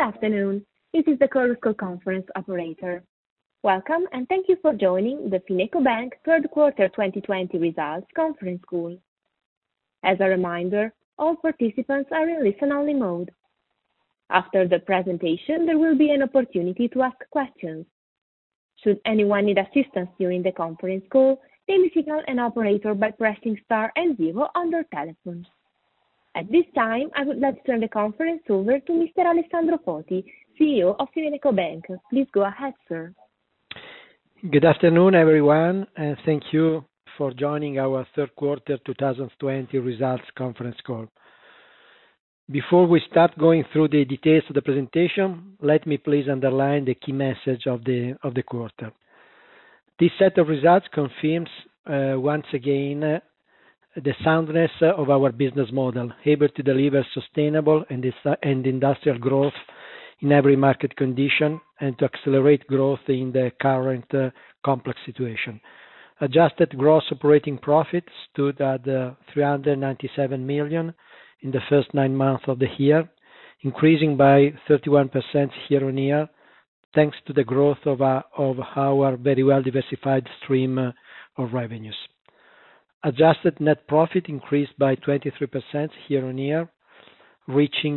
afternoon. This is the Chorus Call conference operator. Welcome, and thank you for joining the FinecoBank third quarter 2020 results conference call. As a reminder, all participants are in listen-only mode. After the presentation, there will be an opportunity to ask questions. Should anyone need assistance during the conference call, they may signal an operator by pressing star and zero on their telephone. At this time, I would like to turn the conference over to Mr. Alessandro Foti, CEO of FinecoBank. Please go ahead, sir. Good afternoon, everyone, and thank you for joining our third quarter 2020 results conference call. Before we start going through the details of the presentation, let me please underline the key message of the quarter. This set of results confirms once again the soundness of our business model, able to deliver sustainable and industrial growth in every market condition and to accelerate growth in the current complex situation. Adjusted gross operating profit stood at 397 million in the first 9 months of the year, increasing by 31% year-on-year, thanks to the growth of our very well diversified stream of revenues. Adjusted net profit increased by 23% year-on-year, reaching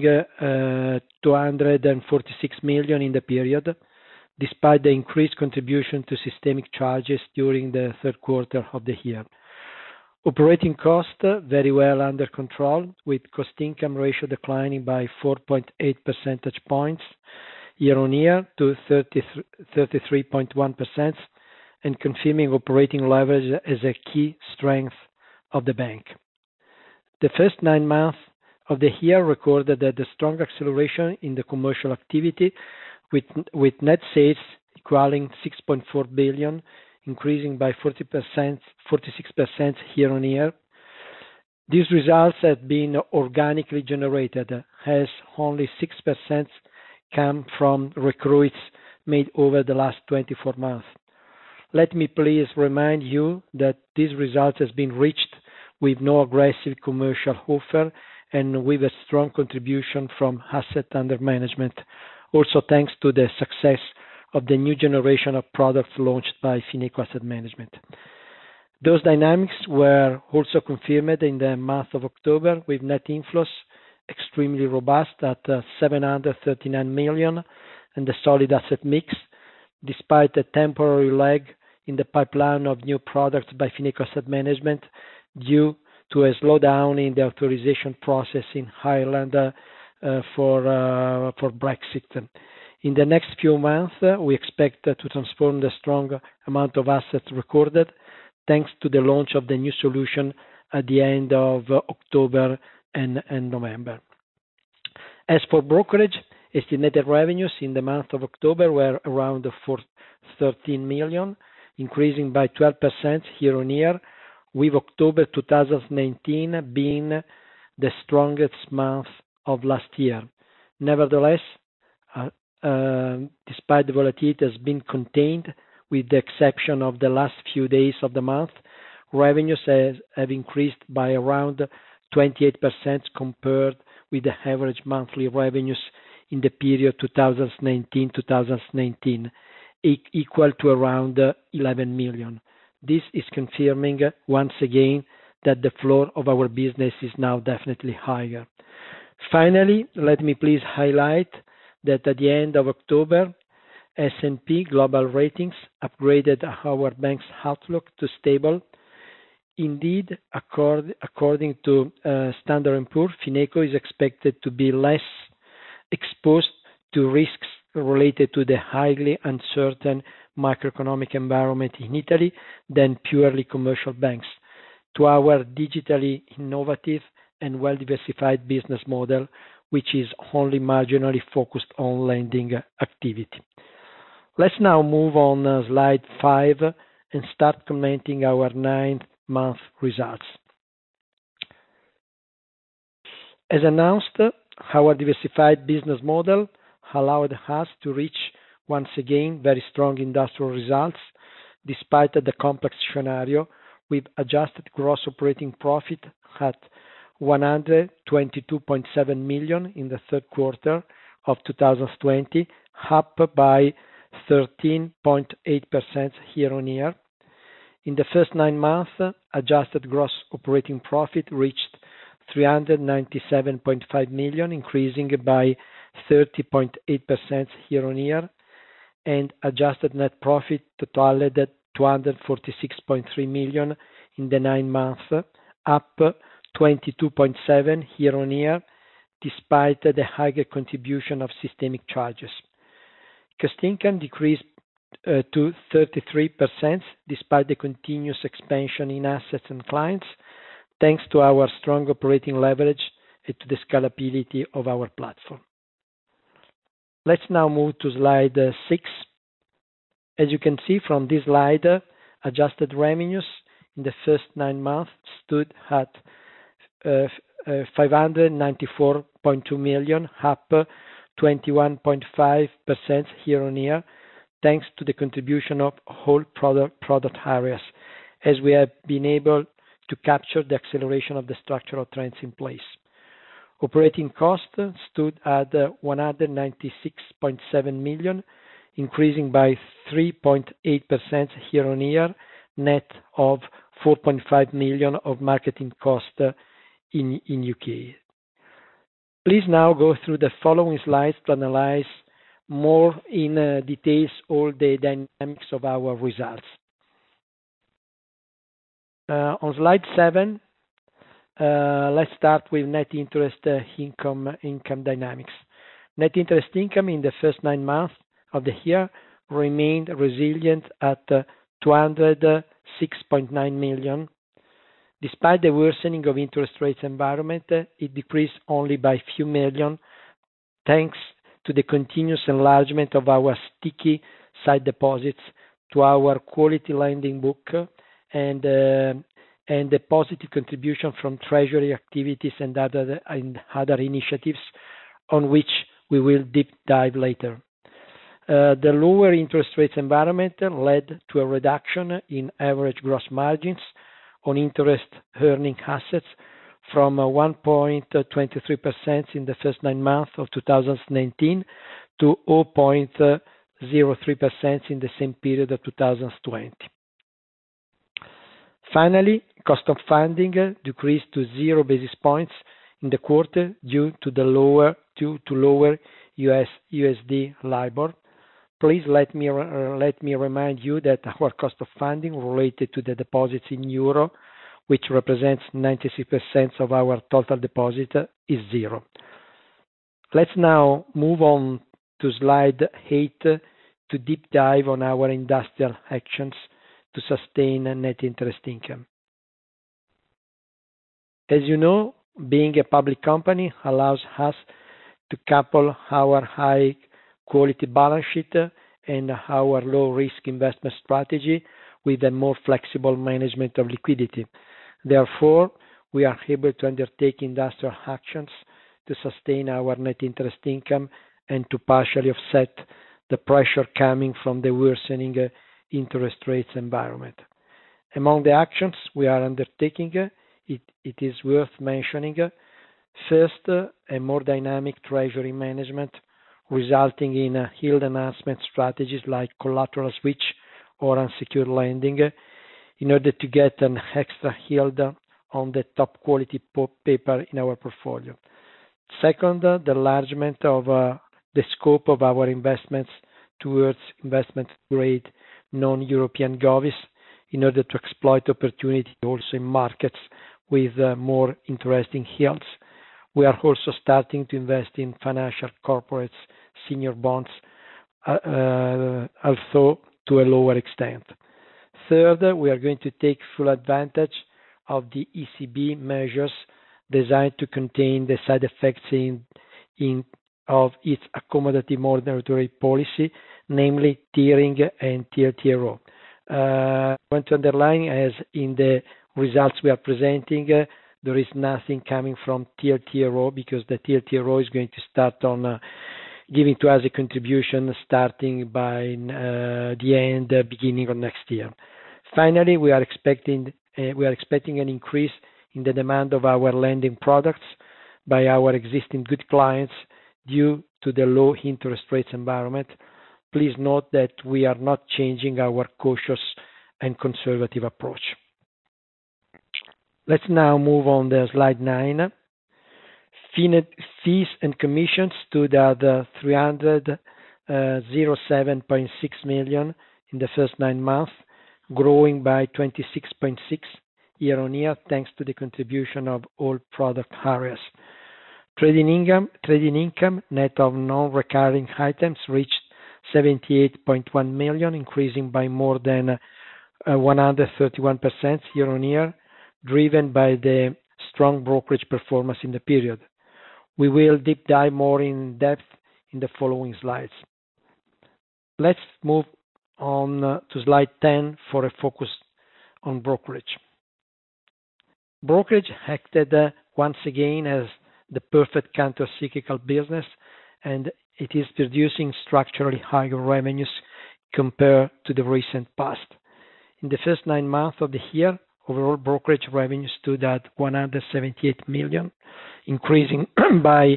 246 million in the period, despite the increased contribution to systemic charges during the third quarter of the year. Operating costs very well under control, with cost-income ratio declining by 4.8 percentage points year-on-year to 33.1%, and confirming operating leverage as a key strength of the bank. The first 9 months of the year recorded a strong acceleration in the commercial activity, with net sales equaling 6.4 billion, increasing by 46% year-on-year. These results have been organically generated, as only 6% come from recruits made over the last 24 months. Let me please remind you that this result has been reached with no aggressive commercial offer and with a strong contribution from asset under management, also thanks to the success of the new generation of products launched by Fineco Asset Management. Those dynamics were also confirmed in the month of October, with net inflows extremely robust at 739 million and a solid asset mix, despite a temporary lag in the pipeline of new products by Fineco Asset Management due to a slowdown in the authorization process in Ireland for Brexit. In the next few months, we expect to transform the strong amount of assets recorded, thanks to the launch of the new solution at the end of October and November. As for brokerage, estimated revenues in the month of October were around 13 million, increasing by 12% year-on-year, with October 2019 being the strongest month of last year. Nevertheless, despite the volatility has been contained, with the exception of the last few days of the month, revenues have increased by around 28% compared with the average monthly revenues in the period 2019-2019. Equal to around 11 million. This is confirming once again that the floor of our business is now definitely higher. Finally, let me please highlight that at the end of October, S&P Global Ratings upgraded our bank's outlook to stable. Indeed, according to Standard & Poor's, Fineco is expected to be less exposed to risks related to the highly uncertain macroeconomic environment in Italy than purely commercial banks, to our digitally innovative and well-diversified business model, which is only marginally focused on lending activity. Let's now move on slide 5 and start commenting our 9-month results. As announced, our diversified business model allowed us to reach once again very strong industrial results despite the complex scenario, with adjusted gross operating profit at 122.7 million in the third quarter, of 2020, up by 13.8% year-on-year. In the first 9 months, adjusted gross operating profit reached 397.5 million, increasing by 30.8% year-on-year, and adjusted net profit totaled 246.3 million in the 9 months, up 22.7% year-on-year, despite the higher contribution of systemic charges. Cost income decreased to 33%, despite the continuous expansion in assets and clients, thanks to our strong operating leverage and to the scalability of our platform. Let's now move to slide 6. As you can see from this slide, adjusted revenues in the first 9 months stood at 594.2 million, up 21.5% year-on-year, thanks to the contribution of whole product areas, as we have been able to capture the acceleration of the structural trends in place. Operating costs stood at 196.7 million, increasing by 3.8% year-on-year, net of 4.5 million of marketing cost in UK. Please now go through the following slides to analyze more in details all the dynamics of our results. On slide 7, let's start with net interest income dynamics. Net interest income in the first 9 months of the year remained resilient at 206.9 million. Despite the worsening of interest rates environment, it decreased only by few million, thanks to the continuous enlargement of our sticky side deposits, to our quality lending book, and the positive contribution from treasury activities and other initiatives on which we will deep dive later. The lower interest rates environment led to a reduction in average gross margins on interest earning assets from 1.23% in the first 9 months of 2019 to 0.03% in the same period of 2020. Finally, cost of funding decreased to 0 basis points in the quarter due to lower USD LIBOR. Please let me remind you that our cost of funding related to the deposits in euro, which represents 96% of our total deposit, is 0. Let's now move on to slide 8 to deep dive on our industrial actions to sustain net interest income. As you know, being a public company allows us to couple our high quality balance sheet and our low risk investment strategy with a more flexible management of liquidity. Therefore, we are able to undertake industrial actions to sustain our net interest income and to partially offset the pressure coming from the worsening interest rates environment. Among the actions we are undertaking, it is worth mentioning, first, a more dynamic treasury management, resulting in yield enhancement strategies like collateral switch or unsecured lending, in order to get an extra yield on the top quality paper in our portfolio. Second, the enlargement of the scope of our investments towards investment grade non-European govies, in order to exploit opportunity also in markets with more interesting yields. We are also starting to invest in financial corporates, senior bonds, although to a lower extent. Third, we are going to take full advantage of the ECB measures designed to contain the side effects of its accommodative monetary policy, namely tiering and TLTRO. I want to underline, as in the results we are presenting, there is nothing coming from TLTRO, because the TLTRO is going to start on giving to us a contribution starting by the beginning of next year. Finally, we are expecting an increase in the demand of our lending products by our existing good clients due to the low interest rates environment, please note that we are not changing our cautious and conservative approach. Let's now move on to slide 9. Fees and commissions stood at 307.6 million in the first 9 months, growing by 26.6 year-on-year, thanks to the contribution of all product areas. Trading income, net of non-recurring items, reached 78.1 million, increasing by more than 131% year-on-year, driven by the strong brokerage performance in the period. We will deep dive more in depth in the following slides. Let's move on to slide 10 for a focus on brokerage. Brokerage acted once again as the perfect counter-cyclical business, and it is producing structurally higher revenues compared to the recent past. In the first 9 months of the year, overall brokerage revenue stood at 178 million, increasing by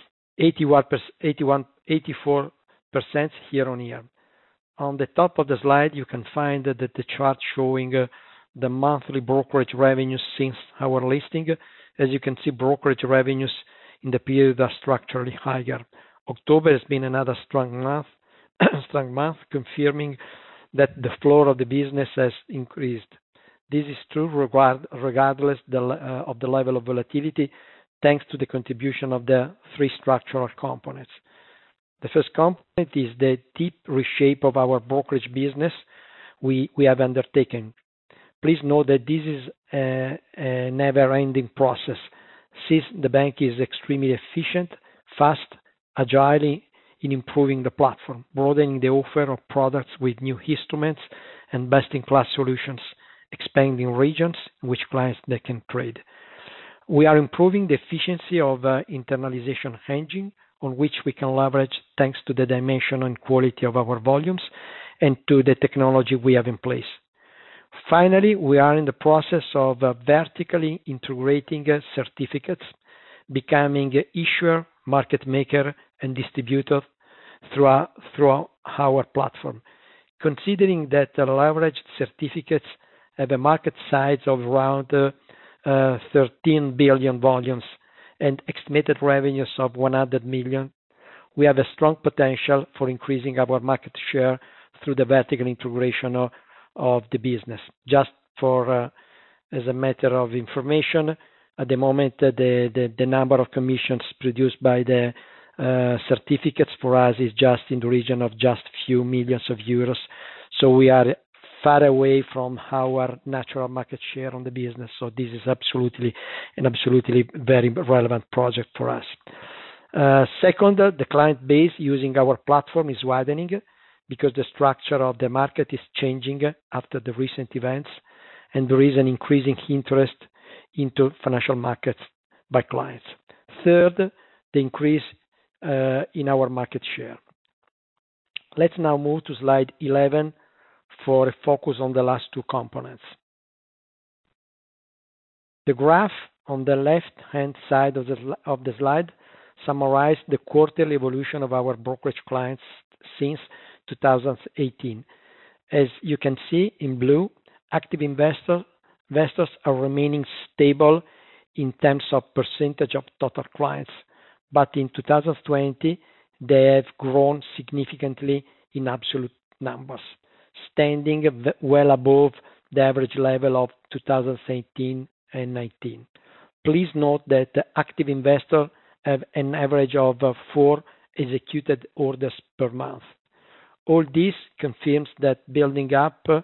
84% year-on-year. On the top of the slide, you can find the chart showing the monthly brokerage revenues since our listing. As you can see, brokerage revenues in the period are structurally higher. October has been another strong month, confirming that the floor of the business has increased. This is true regardless of the level of volatility, thanks to the contribution of the 3 structural components. The first component is the deep reshape of our brokerage business we have undertaken. Please note that this is a never-ending process, since the bank is extremely efficient, fast, agile in improving the platform, broadening the offer of products with new instruments and best-in-class solutions, expanding regions in which clients they can trade. We are improving the efficiency of internalization engine, on which we can leverage thanks to the dimension and quality of our volumes and to the technology we have in place. Finally, we are in the process of vertically integrating certificates, becoming issuer, market maker, and distributor through our platform. Considering that leveraged certificates have a market size of around 13 billion volumes and estimated revenues of 100 million, we have a strong potential for increasing our market share through the vertical integration of the business. Just for as a matter of information, at the moment the number of commissions produced by the certificates for us is just in the region of just few millions of euros. So we are far away from our natural market share on the business. So this is absolutely very relevant project for us. Second, the client base using our platform is widening because the structure of the market is changing after the recent events, and there is an increasing interest into financial markets by clients. Third, the increase in our market share. Let's now move to slide 11 for a focus on the last 2 components. The graph on the left-hand side of the slide summarizes the quarterly evolution of our brokerage clients since 2018. As you can see in blue, active investors are remaining stable in terms of percentage of total clients, but in 2020 they have grown significantly in absolute numbers, standing well above the average level of 2018 and 19. Please note that the active investors have an average of 4 executed orders per month. All this confirms that building up of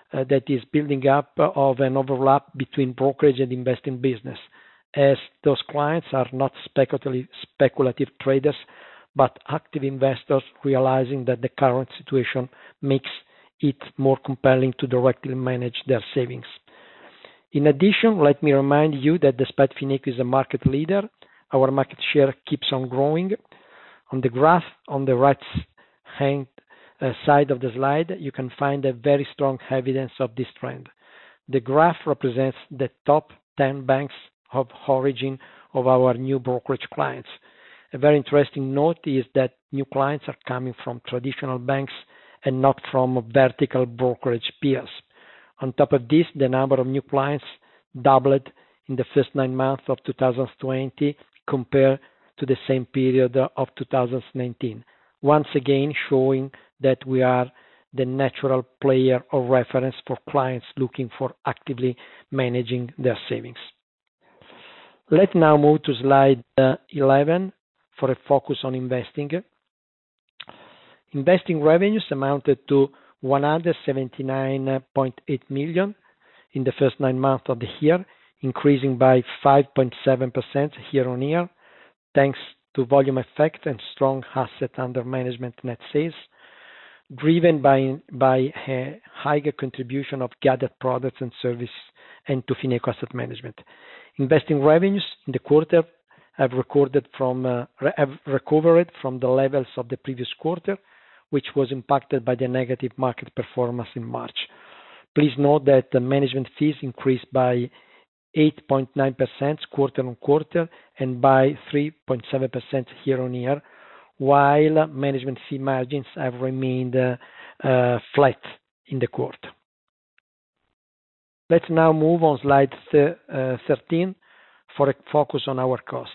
an overlap between brokerage and investing business, as those clients are not speculative traders, but active investors realizing that the current situation makes it more compelling to directly manage their savings. In addition, let me remind you that despite Fineco is a market leader, our market share keeps on growing. On the graph on the right hand side of the slide, you can find a very strong evidence of this trend. The graph represents the top 10 banks of origin of our new brokerage clients. A very interesting note is that new clients are coming from traditional banks and not from vertical brokerage peers. On top of this, the number of new clients doubled in the first 9 months of 2020 compared to the same period of 2019. Once again, showing that we are the natural player of reference for clients looking for actively managing their savings. Let's now move to slide 11 for a focus on investing. Investing revenues amounted to 179.8 million in the first 9 months of the year, increasing by 5.7% year-on-year, thanks to volume effect and strong asset under management net sales, driven by a higher contribution of gathered products and services and to Fineco Asset Management. Investing revenues in the quarter have recovered from the levels of the previous quarter, which was impacted by the negative market performance in March. Please note that the management fees increased by 8.9% quarter-on-quarter and by 3.7% year-on-year, while management fee margins have remained flat in the quarter. Let's now move on slide 13 for a focus on our cost.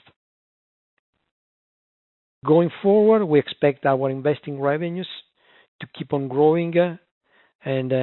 Going forward, we expect our investing revenues to keep on growing and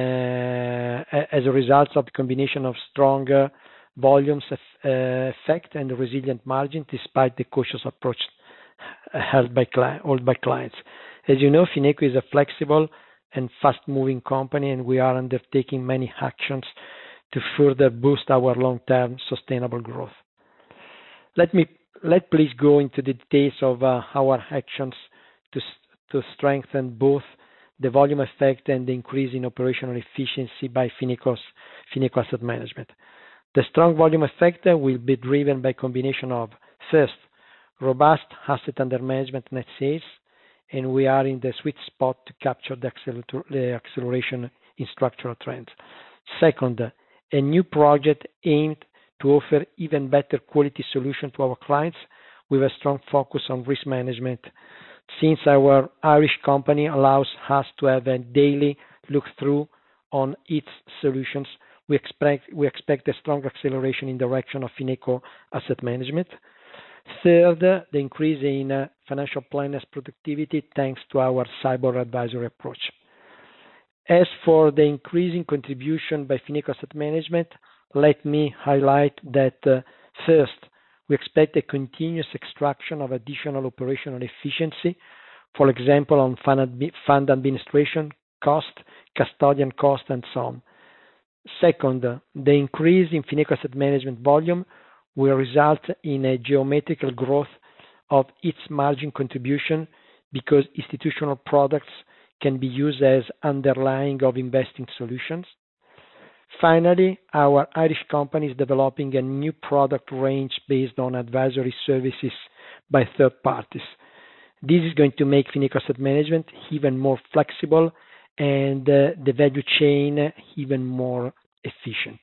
as a result of the combination of stronger volumes effect and resilient margin despite the cautious approach held by clients. As you know, Fineco is a flexible and fast-moving company, and we are undertaking many actions to further boost our long-term sustainable growth. Let's please go into the details of our actions to strengthen both the volume effect and the increase in operational efficiency by Fineco Asset Management. The strong volume effect will be driven by a combination of, first, robust asset under management net sales, and we are in the sweet spot to capture the acceleration in structural trends. Second, a new project aimed to offer even better quality solution to our clients with a strong focus on risk management. Since our Irish company allows us to have a daily look through on its solutions, we expect a strong acceleration in direction of Fineco Asset Management. Third, the increase in financial planners productivity thanks to our cyber advisory approach. As for the increasing contribution by Fineco Asset Management, let me highlight that first, we expect a continuous extraction of additional operational efficiency, for example, on fund administration cost, custodian cost, and so on. Second, the increase in Fineco Asset Management volume will result in a geometrical growth of its margin contribution because institutional products can be used as underlying of investing solutions. Finally, our Irish company is developing a new product range based on advisory services by third parties. This is going to make Fineco Asset Management even more flexible and the value chain even more efficient.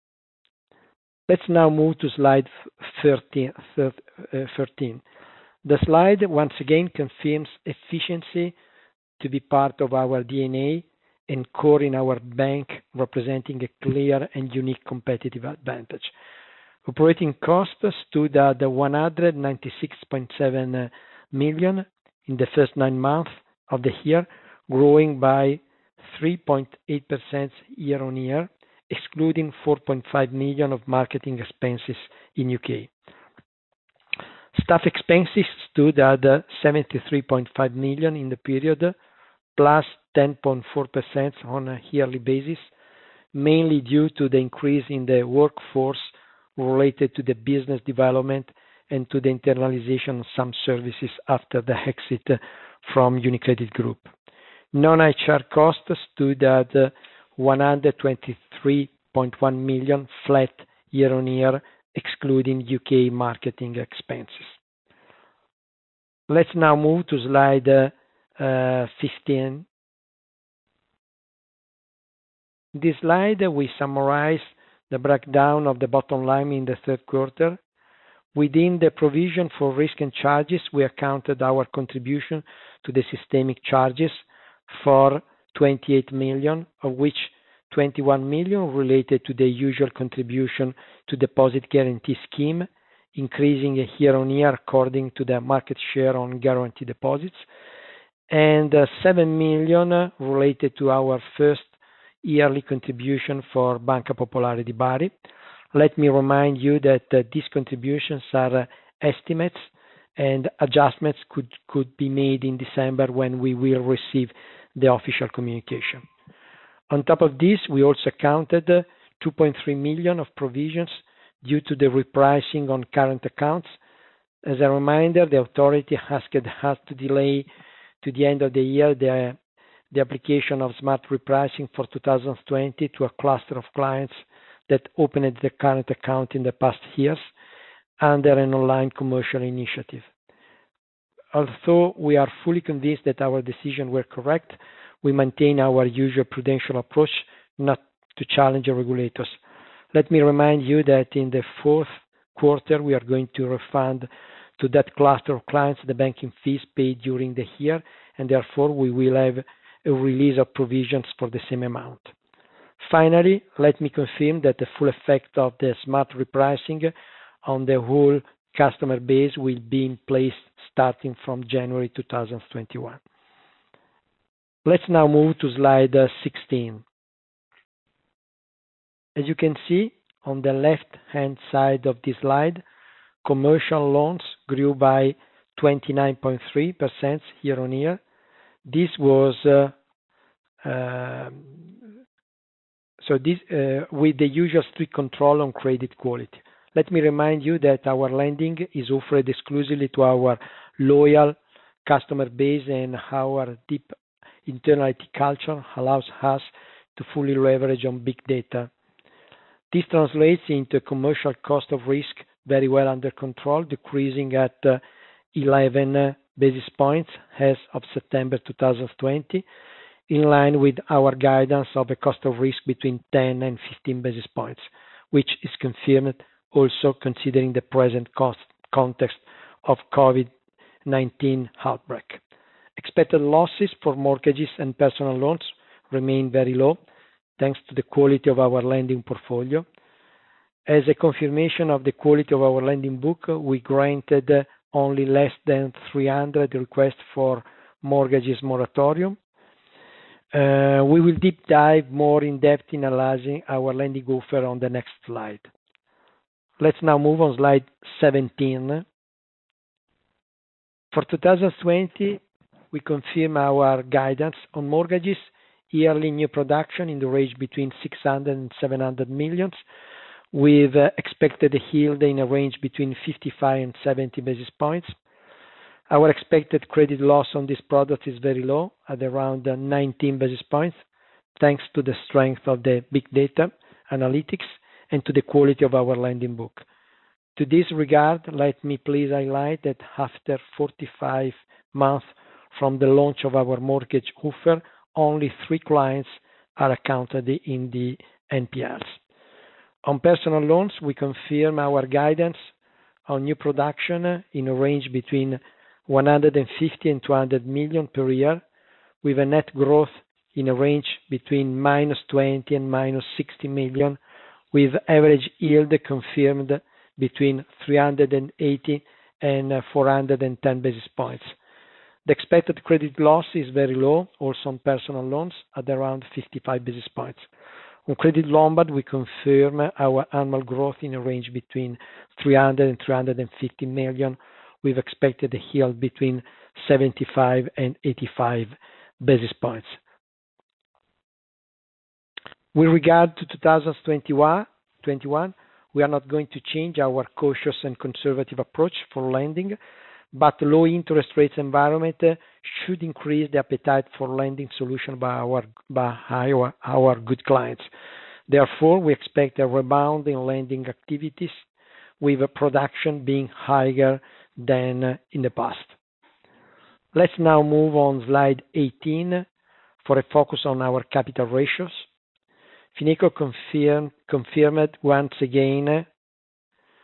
Let's now move to slide 13. The slide once again confirms efficiency to be part of our DNA and core in our bank, representing a clear and unique competitive advantage. Operating costs stood at 196.7 million in the first 9 months of the year, growing by 3.8% year-on-year, excluding 4.5 million of marketing expenses in UK. Staff expenses stood at 73.5 million in the period, plus 10.4% on a yearly basis, mainly due to the increase in the workforce related to the business development and to the internalization of some services after the exit from UniCredit Group. Non-HR costs stood at 123.1 million, flat year-on-year, excluding UK marketing expenses. Let's now move to slide 15. In this slide, we summarize the breakdown of the bottom line in the third quarter. Within the provision for risk and charges, we accounted our contribution to the systemic charges for 28 million, of which 21 million related to the usual contribution to deposit guarantee scheme, increasing year-on-year according to the market share on guarantee deposits, and 7 million related to our first yearly contribution for Banca Popolare di Bari. Let me remind you that these contributions are estimates and adjustments could be made in December when we will receive the official communication. On top of this, we also counted 2.3 million of provisions due to the repricing on current accounts. As a reminder, the authority asked us to delay to the end of the year the application of smart repricing for 2020 to a cluster of clients that opened the current account in the past years under an online commercial initiative. Although we are fully convinced that our decisions were correct, we maintain our usual prudential approach not to challenge the regulators. Let me remind you that in the fourth quarter, we are going to refund to that cluster of clients the banking fees paid during the year, and therefore we will have a release of provisions for the same amount. Finally, let me confirm that the full effect of the smart repricing on the whole customer base will be in place starting from January 2021. Let's now move to slide 16. As you can see on the left-hand side of this slide, commercial loans grew by 29.3% year-on-year. This was with the usual strict control on credit quality. Let me remind you that our lending is offered exclusively to our loyal customer base, and our deep internal IT culture allows us to fully leverage on big data. This translates into a commercial cost of risk very well under control, decreasing at 11 basis points as of September 2020, in line with our guidance of a cost of risk between 10 and 15 basis points, which is confirmed also considering the present context of COVID-19 outbreak. Expected losses for mortgages and personal loans remain very low, thanks to the quality of our lending portfolio. As a confirmation of the quality of our lending book, we granted only less than 300 requests for mortgages moratorium. We will deep dive more in depth in analyzing our lending offer on the next slide. Let's now move on slide 17. For 2020, we confirm our guidance on mortgages, yearly new production in the range between 600 and 700 million, with expected yield in a range between 55 and 70 basis points. Our expected credit loss on this product is very low, at around 19 basis points, thanks to the strength of the big data analytics and to the quality of our lending book. To this regard, let me please highlight that after 45 months from the launch of our mortgage offer, only 3 clients are accounted in the NPLs. On personal loans, we confirm our guidance on new production in a range between 150 and 200 million per year, with a net growth in a range between -20 and -60 million, with average yield confirmed between 380 and 410 basis points. The expected credit loss is very low, also on personal loans, at around 55 basis points. On Credit Lombard, we confirm our annual growth in a range between 300 and 350 million, with expected yield between 75 and 85 basis points. With regard to 2021, we are not going to change our cautious and conservative approach for lending, but low interest rates environment should increase the appetite for lending solution by our good clients. Therefore, we expect a rebound in lending activities, with production being higher than in the past. Let's now move on slide 18 for a focus on our capital ratios. Fineco confirmed once again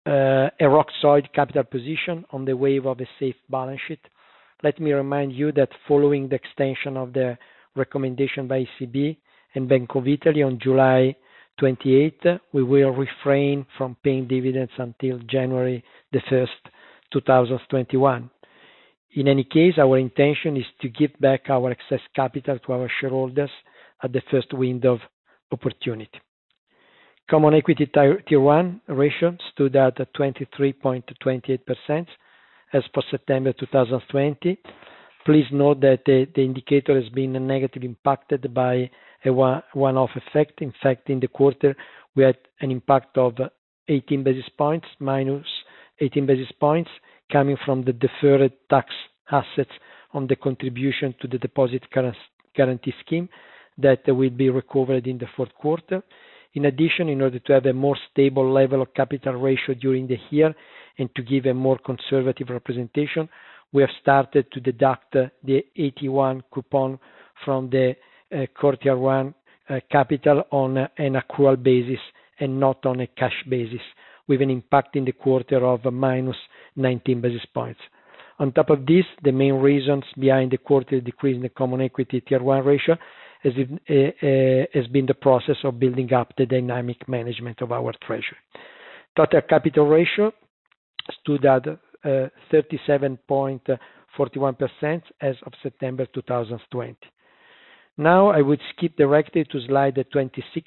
a rock-solid capital position on the wave of a safe balance sheet. Let me remind you that following the extension of the recommendation by ECB and Bank of Italy on July 28, we will refrain from paying dividends until January the 1st, 2021. In any case, our intention is to give back our excess capital to our shareholders at the first window of opportunity. Common Equity Tier 1 ratio stood at 23.28% as for September 2020. Please note that the indicator has been negatively impacted by a one-off effect. In fact, in the quarter, we had an impact of 18 basis points, minus 18 basis points, coming from the deferred tax assets on the contribution to the deposit guarantee scheme that will be recovered in the fourth quarter. In addition, in order to have a more stable level of capital ratio during the year and to give a more conservative representation, we have started to deduct the AT1 coupon from the Core Tier 1 capital on an accrual basis and not on a cash basis, with an impact in the quarter of minus 19 basis points. On top of this, the main reasons behind the quarterly decrease in the Common Equity Tier 1 ratio has been the process of building up the dynamic management of our treasury. Total capital ratio stood at 37.41% as of September 2020. Now I would skip directly to slide 26.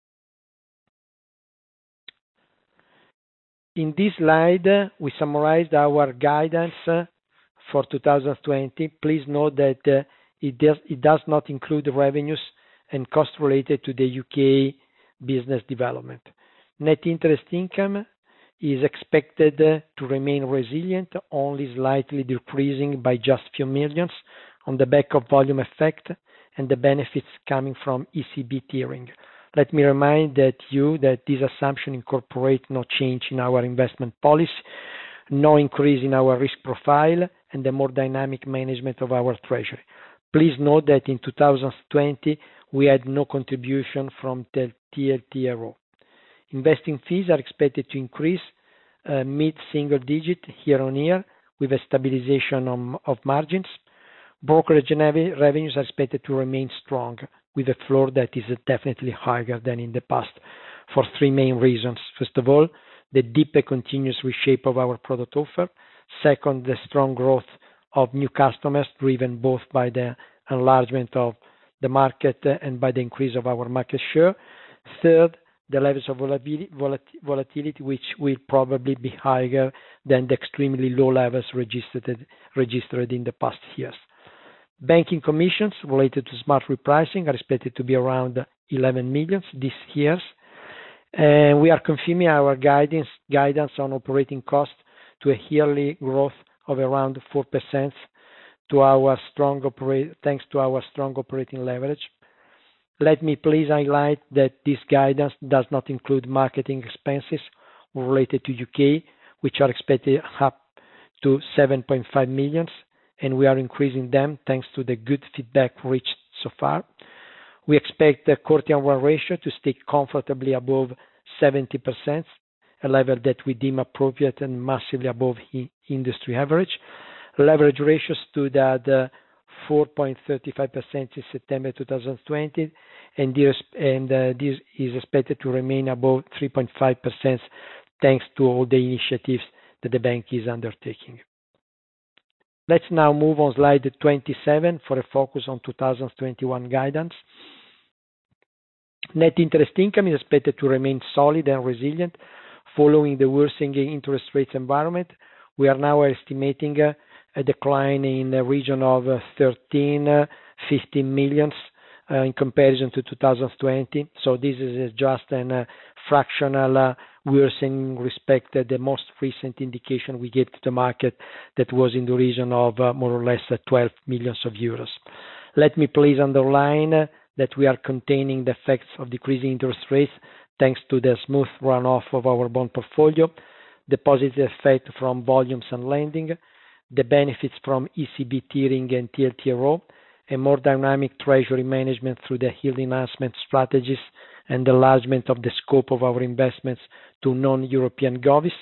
In this slide, we summarized our guidance for 2020. Please note that it does not include the revenues and costs related to the UK business development. Net interest income is expected to remain resilient, only slightly decreasing by just few millions on the back of volume effect and the benefits coming from ECB tiering. Let me remind you that this assumption incorporates no change in our investment policy, no increase in our risk profile, and the more dynamic management of our treasury. Please note that in 2020, we had no contribution from the TLTRO. Investing fees are expected to increase mid-single digit year-on-year with a stabilization of margins. Brokerage revenues are expected to remain strong with a floor that is definitely higher than in the past for three main reasons. First of all, the deep and continuous reshape of our product offer. Second, the strong growth of new customers driven both by the enlargement of the market and by the increase of our market share. Third, the levels of volatility which will probably be higher than the extremely low levels registered in the past years. Banking commissions related to smart repricing are expected to be around 11 million this year. And we are confirming our guidance on operating costs to a yearly growth of around 4% thanks to our strong operating leverage. Let me please highlight that this guidance does not include marketing expenses related to UK, which are expected up to 7.5 million, and we are increasing them thanks to the good feedback reached so far. We expect the Core Tier 1 ratio to stay comfortably above 70%, a level that we deem appropriate and massively above industry average. Leverage ratio stood at 4.35% in September 2020, and this is expected to remain above 3.5% thanks to all the initiatives that the bank is undertaking. Let's now move on slide 27 for a focus on 2021 guidance. Net interest income is expected to remain solid and resilient following the worsening interest rates environment. We are now estimating a decline in the region of 13-15 million in comparison to 2020. So this is just a fractional worsening respect to the most recent indication we gave to the market that was in the region of more or less 12 million euros. Let me please underline that we are containing the effects of decreasing interest rates thanks to the smooth runoff of our bond portfolio, the positive effect from volumes and lending, the benefits from ECB tiering and TLTRO, a more dynamic treasury management through the yield enhancement strategies and the enlargement of the scope of our investments to non-European govies,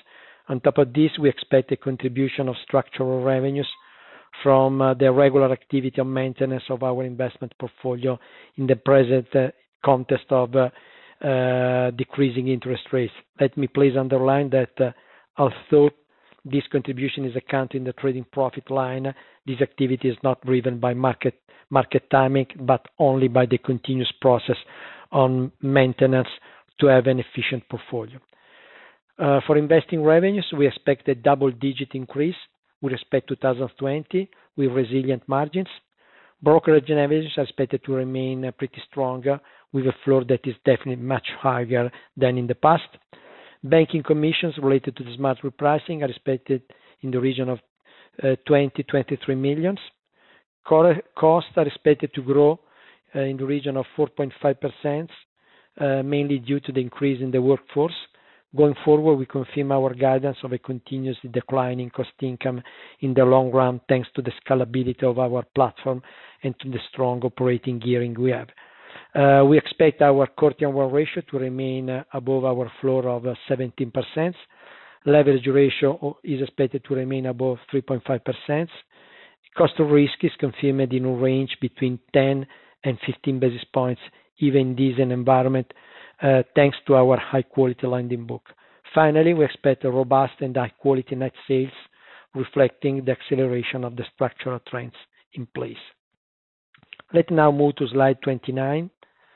On top of this, we expect a contribution of structural revenues from the regular activity of maintenance of our investment portfolio in the present context of decreasing interest rates. Let me please underline that although this contribution is accounted in the trading profit line, this activity is not driven by market timing, but only by the continuous process on maintenance to have an efficient portfolio. For investing revenues, we expect a double-digit increase with respect to 2020 with resilient margins. Brokerage revenues are expected to remain pretty strong with a floor that is definitely much higher than in the past. Banking commissions related to the smart repricing are expected in the region of 23 million. Costs are expected to grow in the region of 4.5%, mainly due to the increase in the workforce. Going forward, we confirm our guidance of a continuously declining cost income in the long run, thanks to the scalability of our platform and to the strong operating gearing we have. We expect our Core Tier 1 ratio to remain above our floor of 17%. Leverage ratio is expected to remain above 3.5%. Cost of risk is confirmed in a range between 10 and 15 basis points, even in this environment, thanks to our high-quality lending book. Finally, we expect a robust and high-quality net sales, reflecting the acceleration of the structural trends in place. Let's now move to slide 29.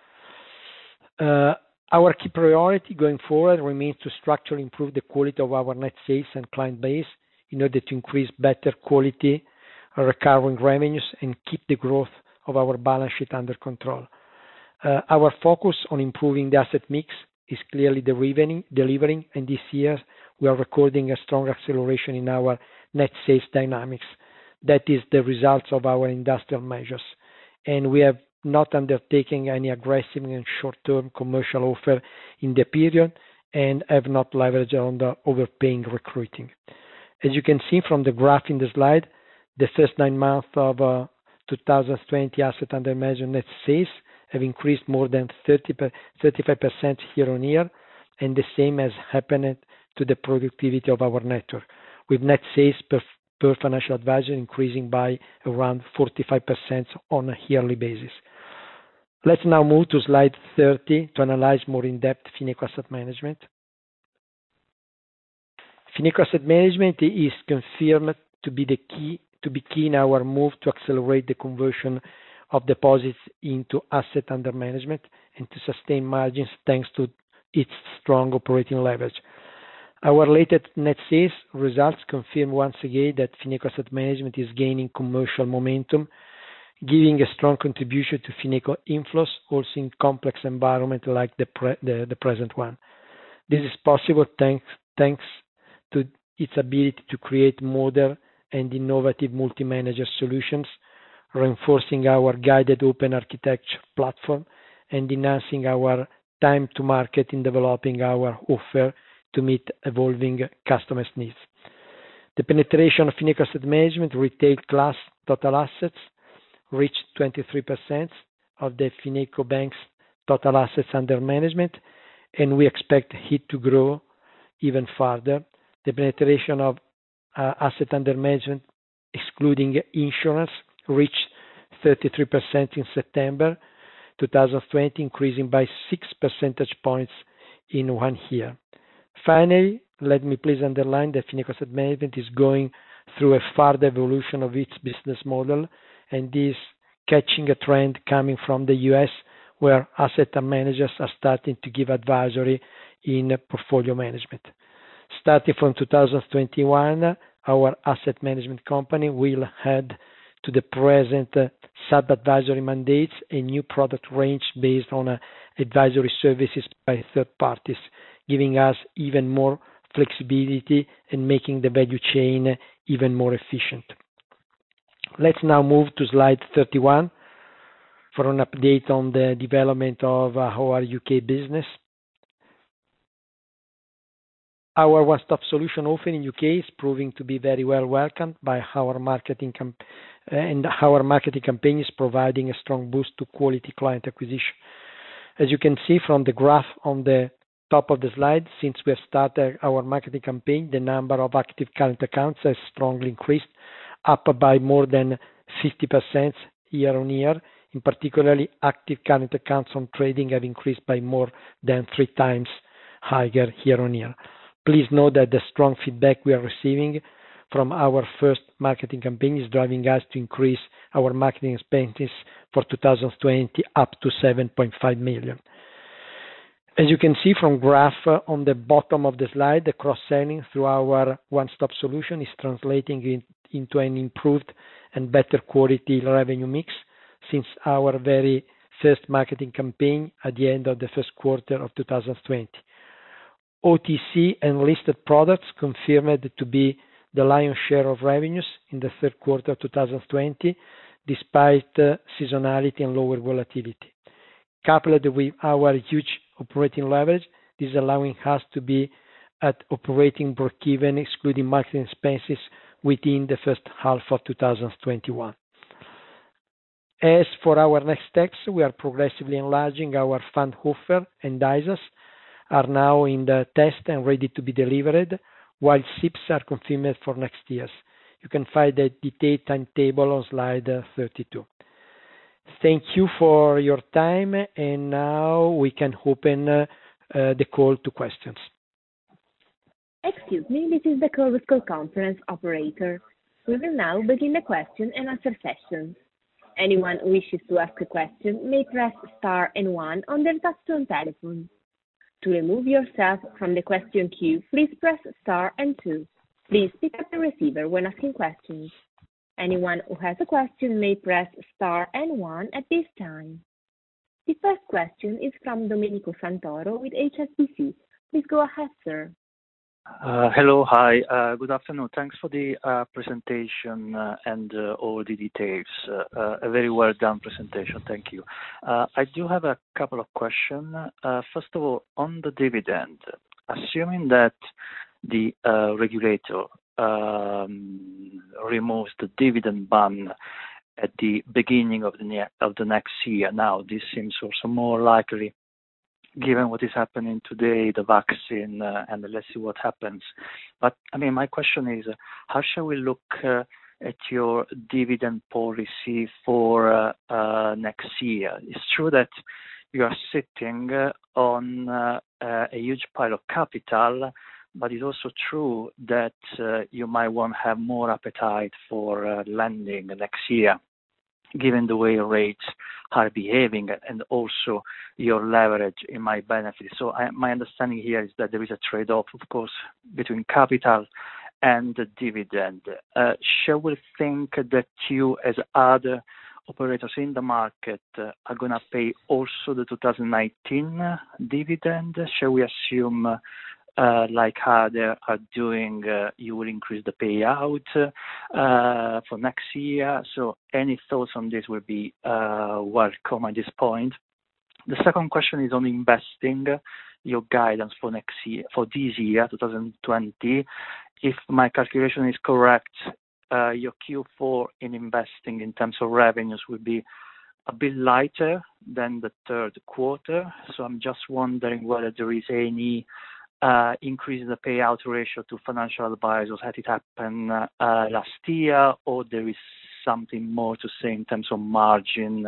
Our key priority going forward remains to structurally improve the quality of our net sales and client base in order to increase better quality recurring revenues and keep the growth of our balance sheet under control. Our focus on improving the asset mix is clearly delivering, and this year we are recording a strong acceleration in our net sales dynamics. That is the result of our industrial measures, and we have not undertaken any aggressive and short-term commercial offer in the period and have not leveraged on the overpaying recruiting. As you can see from the graph in the slide, the first 9 months of 2020 asset under management net sales have increased more than 35% year-on-year, and the same has happened to the productivity of our network, with net sales per financial advisor increasing by around 45% on a yearly basis. Let's now move to slide 30 to analyze more in depth Fineco Asset Management. Fineco Asset Management is confirmed to be key in our move to accelerate the conversion of deposits into asset under management and to sustain margins thanks to its strong operating leverage. Our latest net sales results confirm once again that Fineco Asset Management is gaining commercial momentum, giving a strong contribution to Fineco inflows, also in complex environment like the present one. This is possible thanks to its ability to create modern and innovative multi-manager solutions, reinforcing our guided open architecture platform and enhancing our time to market in developing our offer to meet evolving customers' needs. The penetration of Fineco Asset Management retail class total assets reached 23% of the Fineco Bank's total assets under management, and we expect it to grow even further. The penetration of asset under management, excluding insurance, reached 33% in September 2020, increasing by 6 percentage points in 1 year. Finally, let me please underline that Fineco Asset Management is going through a further evolution of its business model, and is catching a trend coming from the US, where asset managers are starting to give advisory in portfolio management. Starting from 2021, our asset management company will add to the present sub-advisory mandates a new product range based on advisory services by third parties, giving us even more flexibility and making the value chain even more efficient. Let's now move to slide 31 for an update on the development of our UK business. Our one-stop solution offer in UK is proving to be very well welcomed by our marketing and our marketing campaign is providing a strong boost to quality client acquisition. As you can see from the graph on the top of the slide, since we have started our marketing campaign, the number of active current accounts has strongly increased, up by more than 50% year on year. In particularly, active current accounts on trading have increased by more than 3 times higher year on year. Please note that the strong feedback we are receiving from our first marketing campaign is driving us to increase our marketing expenses for 2020 up to 7.5 million. As you can see from graph on the bottom of the slide, the cross-selling through our one-stop solution is translating into an improved and better quality revenue mix since our very first marketing campaign at the end of the first quarter of 2020. OTC and listed products confirmed to be the lion's share of revenues in the third quarter of 2020, despite seasonality and lower volatility. Coupled with our huge operating leverage, this is allowing us to be at operating break-even, excluding marketing expenses, within the first half of 2021. As for our next steps, we are progressively enlarging our fund offer, and ISAs are now in the test and ready to be delivered, while SIPs are confirmed for next year. You can find the detailed timetable on slide 32. Thank you for your time, and now we can open the call to questions. Excuse me, this is the Chorus Call conference operator. We will now begin the question and answer session. Anyone who wishes to ask a question may press star and 1 on their touchtone telephone. To remove yourself from the question queue, please press star and 2. Please pick up the receiver when asking questions. Anyone who has a question may press star and 1 at this time. The first question is from Domenico Santoro with HSBC. Please go ahead, sir. Hello, hi, good afternoon. Thanks for the presentation and all the details. A very well done presentation, thank you. I do have a couple of questions. First of all, on the dividend, assuming that the regulator removes the dividend ban at the beginning of the next year, now this seems also more likely given what is happening today, the vaccine, and let's see what happens. But I mean, my question is, how shall we look at your dividend policy for next year? It's true that you are sitting on a huge pile of capital, but it's also true that you might want to have more appetite for lending next year, given the way rates are behaving and also your leverage in my benefit. So my understanding here is that there is a trade-off, of course, between capital and the dividend. Shall we think that you, as other operators in the market, are going to pay also the 2019 dividend? Shall we assume like others are doing, you will increase the payout for next year? So any thoughts on this will be welcome at this point. The second question is on investing, your guidance for next year, for this year, 2020. If my calculation is correct, your Q4 in investing in terms of revenues will be a bit lighter than the third quarter. So I'm just wondering whether there is any increase in the payout ratio to financial advisors. Had it happened last year, or there is something more to say in terms of margin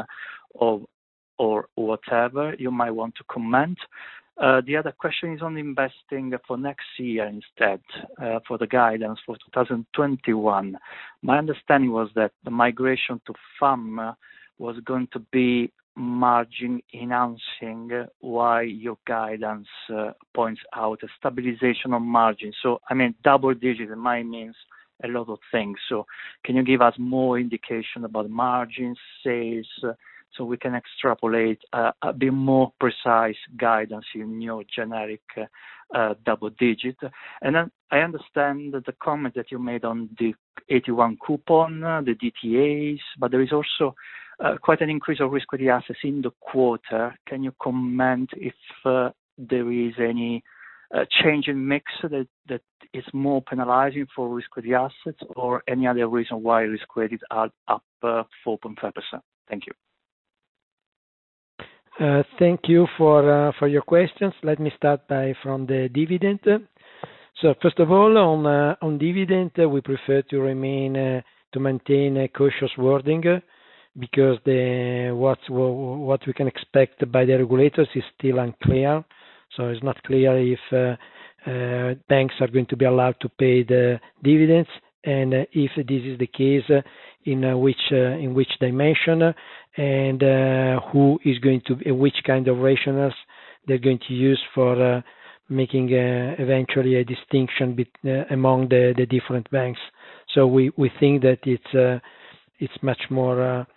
or whatever you might want to comment. The other question is on investing for next year instead, for the guidance for 2021. My understanding was that the migration to FAM was going to be margin enhancing, while your guidance points out a stabilization of margin. So, I mean, double digit in my means a lot of things. So can you give us more indication about margins, sales, so we can extrapolate a bit more precise guidance in your generic double digit? And then I understand the comment that you made on the 81 coupon, the DTAs, but there is also quite an increase of risk-weighted assets in the quarter. Can you comment if there is any change in mix that is more penalizing for risk-weighted assets, or any other reason why risk-weighted are up 4.5%? Thank you. Thank you for your questions. Let me start from the dividend. So first of all, on dividend, we prefer to maintain a cautious wording because what we can expect by the regulators is still unclear. So it's not clear if banks are going to be allowed to pay the dividends, and if this is the case, in which dimension, and which kind of rationales they're going to use for making eventually a distinction among the different banks. So we think that it's much more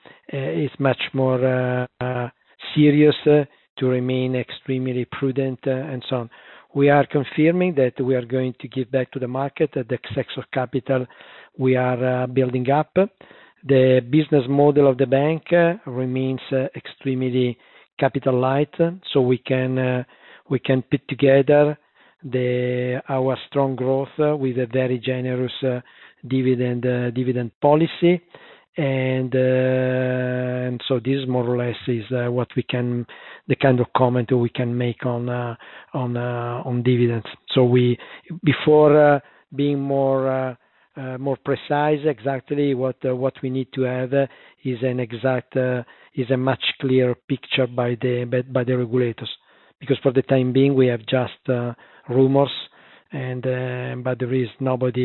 serious to remain extremely prudent and so on. We are confirming that we are going to give back to the market the excess of capital we are building up. The business model of the bank remains extremely capital light, so we can put together our strong growth with a very generous dividend policy, and so this more or less is the kind of comment we can make on dividends. So before being more precise, exactly what we need to have is a much clearer picture by the regulators, because for the time being we have just rumors, but there is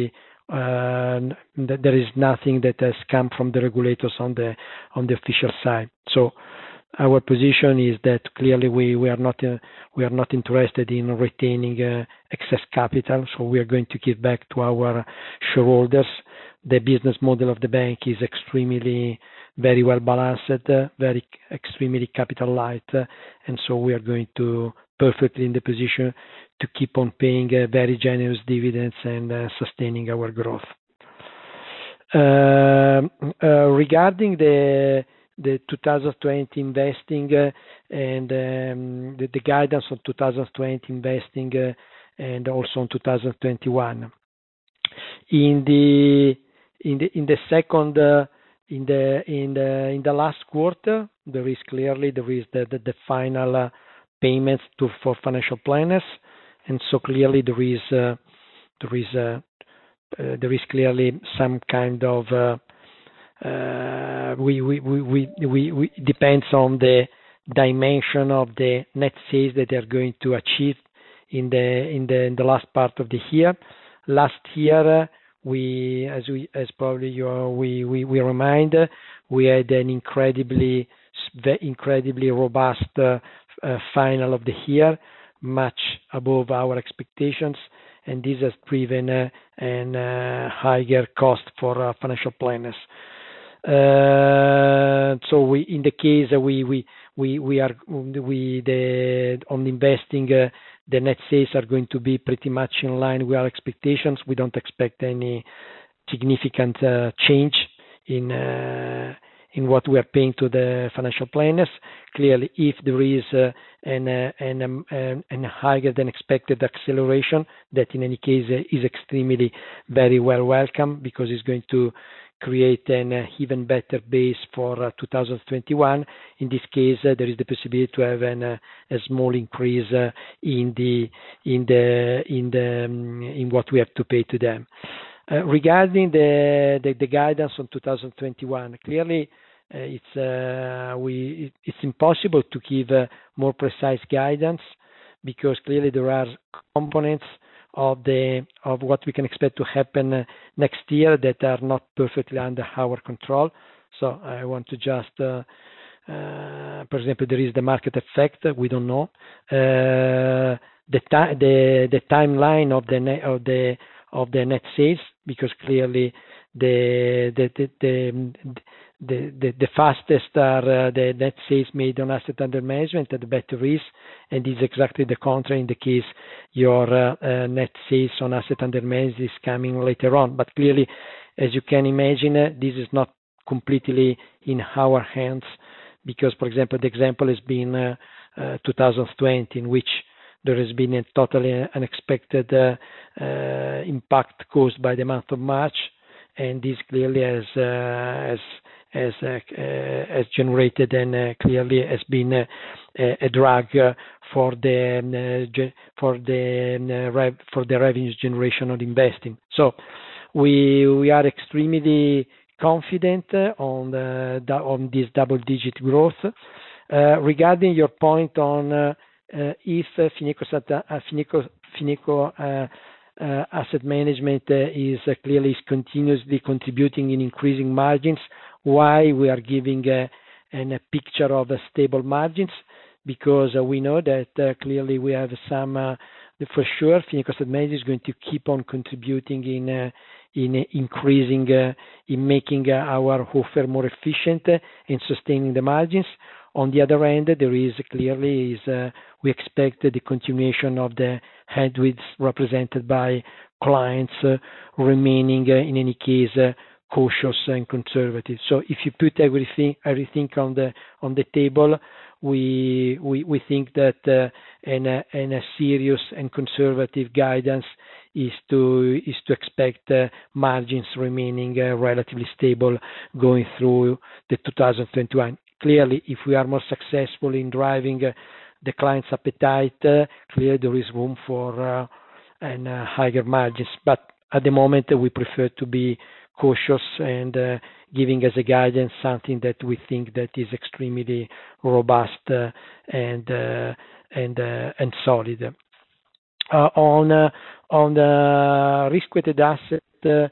nothing that has come from the regulators on the official side. So our position is that clearly we are not interested in retaining excess capital, so we are going to give back to our shareholders. The business model of the bank is very well balanced, extremely capital light, and so we are going to perfectly in the position to keep on paying very generous dividends and sustaining our growth. Regarding the 2020 investing and the guidance on 2020 investing and also on 2021. In the last quarter, there is the final payments for financial planners, and so clearly there is clearly some kind of we depends on the dimension of the net sales that they are going to achieve in the last part of the year. Last year, we remind, we had an incredibly robust final of the year, much above our expectations, and this has driven a higher cost for financial planners. So in the case on investing, the net sales are going to be pretty much in line with our expectations. We don't expect any significant change in what we are paying to the financial planners. Clearly, if there is an higher than expected acceleration, that in any case is extremely very well welcome, because it's going to create an even better base for 2021. In this case, there is the possibility to have a small increase in what we have to pay to them. Regarding the guidance on 2021, clearly it's impossible to give more precise guidance, because clearly there are components of what we can expect to happen next year that are not perfectly under our control. So I want to just, for example, there is the market effect. We don't know the timeline of the net sales, because clearly the fastest are the net sales made on asset under management at the better risk, and is exactly the contrary in the case your net sales on asset under management is coming later on. But clearly, as you can imagine, this is not completely in our hands, because, for example, the example has been 2020, in which there has been a totally unexpected impact caused by the month of March, and this clearly has generated and clearly has been a drag for the revenues generation on investing. So we are extremely confident on this double-digit growth. Regarding your point on if Fineco Asset Management is continuously contributing in increasing margins, why we are giving a picture of stable margins, because we know that clearly we have some, for sure, Fineco Asset Management is going to keep on contributing in increasing, in making our offer more efficient and sustaining the margins. On the other end, there is clearly we expect the continuation of the headwinds represented by clients remaining in any case cautious and conservative. So if you put everything on the table, we think that a serious and conservative guidance is to expect margins remaining relatively stable going through the 2021. Clearly, if we are more successful in driving the client's appetite, clearly there is room for higher margins. But at the moment, we prefer to be cautious and giving as a guidance something that we think that is extremely robust and solid. On the risk-weighted assets,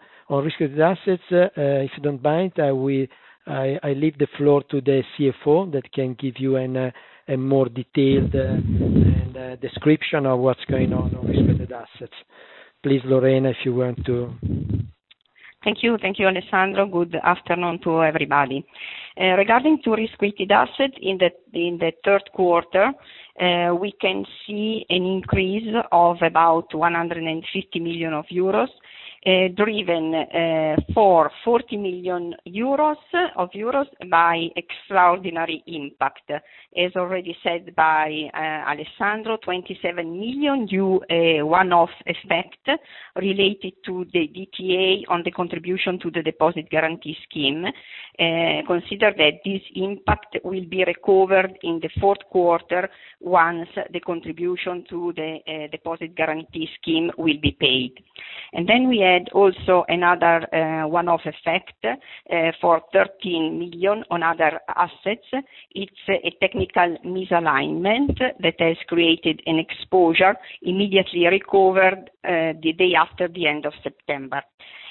if you don't mind, I leave the floor to the CFO that can give you a more detailed description of what's going on risk-weighted assets. Please, Lorena, if you want to. Thank you, Alessandro. Good afternoon to everybody. Regarding to risk-weighted assets in the third quarter, we can see an increase of about 150 million euros, driven for 40 million euros by extraordinary impact. As already said by Alessandro, 27 million due one-off effect related to the DTA on the contribution to the deposit guarantee scheme. Consider that this impact will be recovered in the fourth quarter once the contribution to the deposit guarantee scheme will be paid. And then we had also another one-off effect for 13 million on other assets. It's a technical misalignment that has created an exposure immediately recovered the day after the end of September.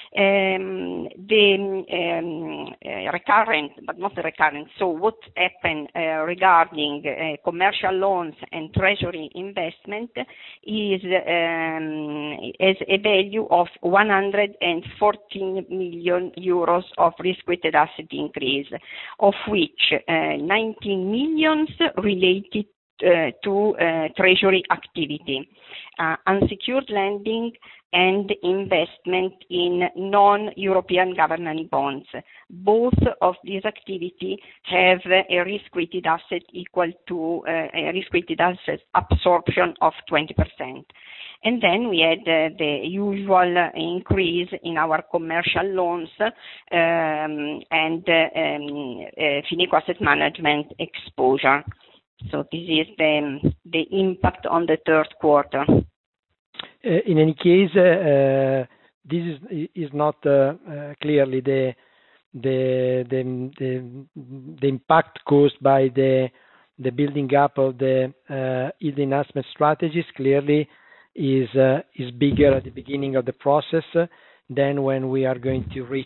Recurrent, but not recurrent. So what happened regarding commercial loans and treasury investment is as a value of 114 million euros of risk-weighted asset increase, of which 19 million related to treasury activity, unsecured lending and investment in non-European government bonds. Both of these activities have a risk-weighted asset equal to a risk-weighted asset absorption of 20%. And then we had the usual increase in our commercial loans and Fineco Asset Management exposure. So this is the impact on the third quarter. In any case, this is not clearly the impact caused by the building up of the yield enhancement strategies. Clearly, is bigger at the beginning of the process than when we are going to reach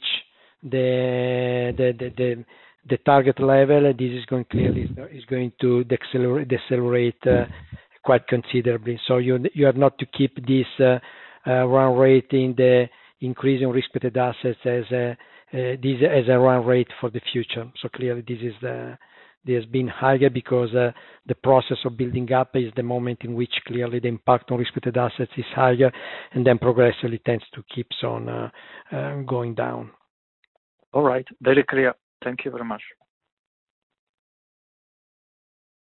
the target level. This is going to decelerate quite considerably. So you have not to keep this run rate in the increase in risk-weighted assets as a run rate for the future. So clearly this has been higher because the process of building up is the moment in which clearly the impact on risk-weighted assets is higher, and then progressively tends to keeps on going down. All right, very clear. Thank you very much.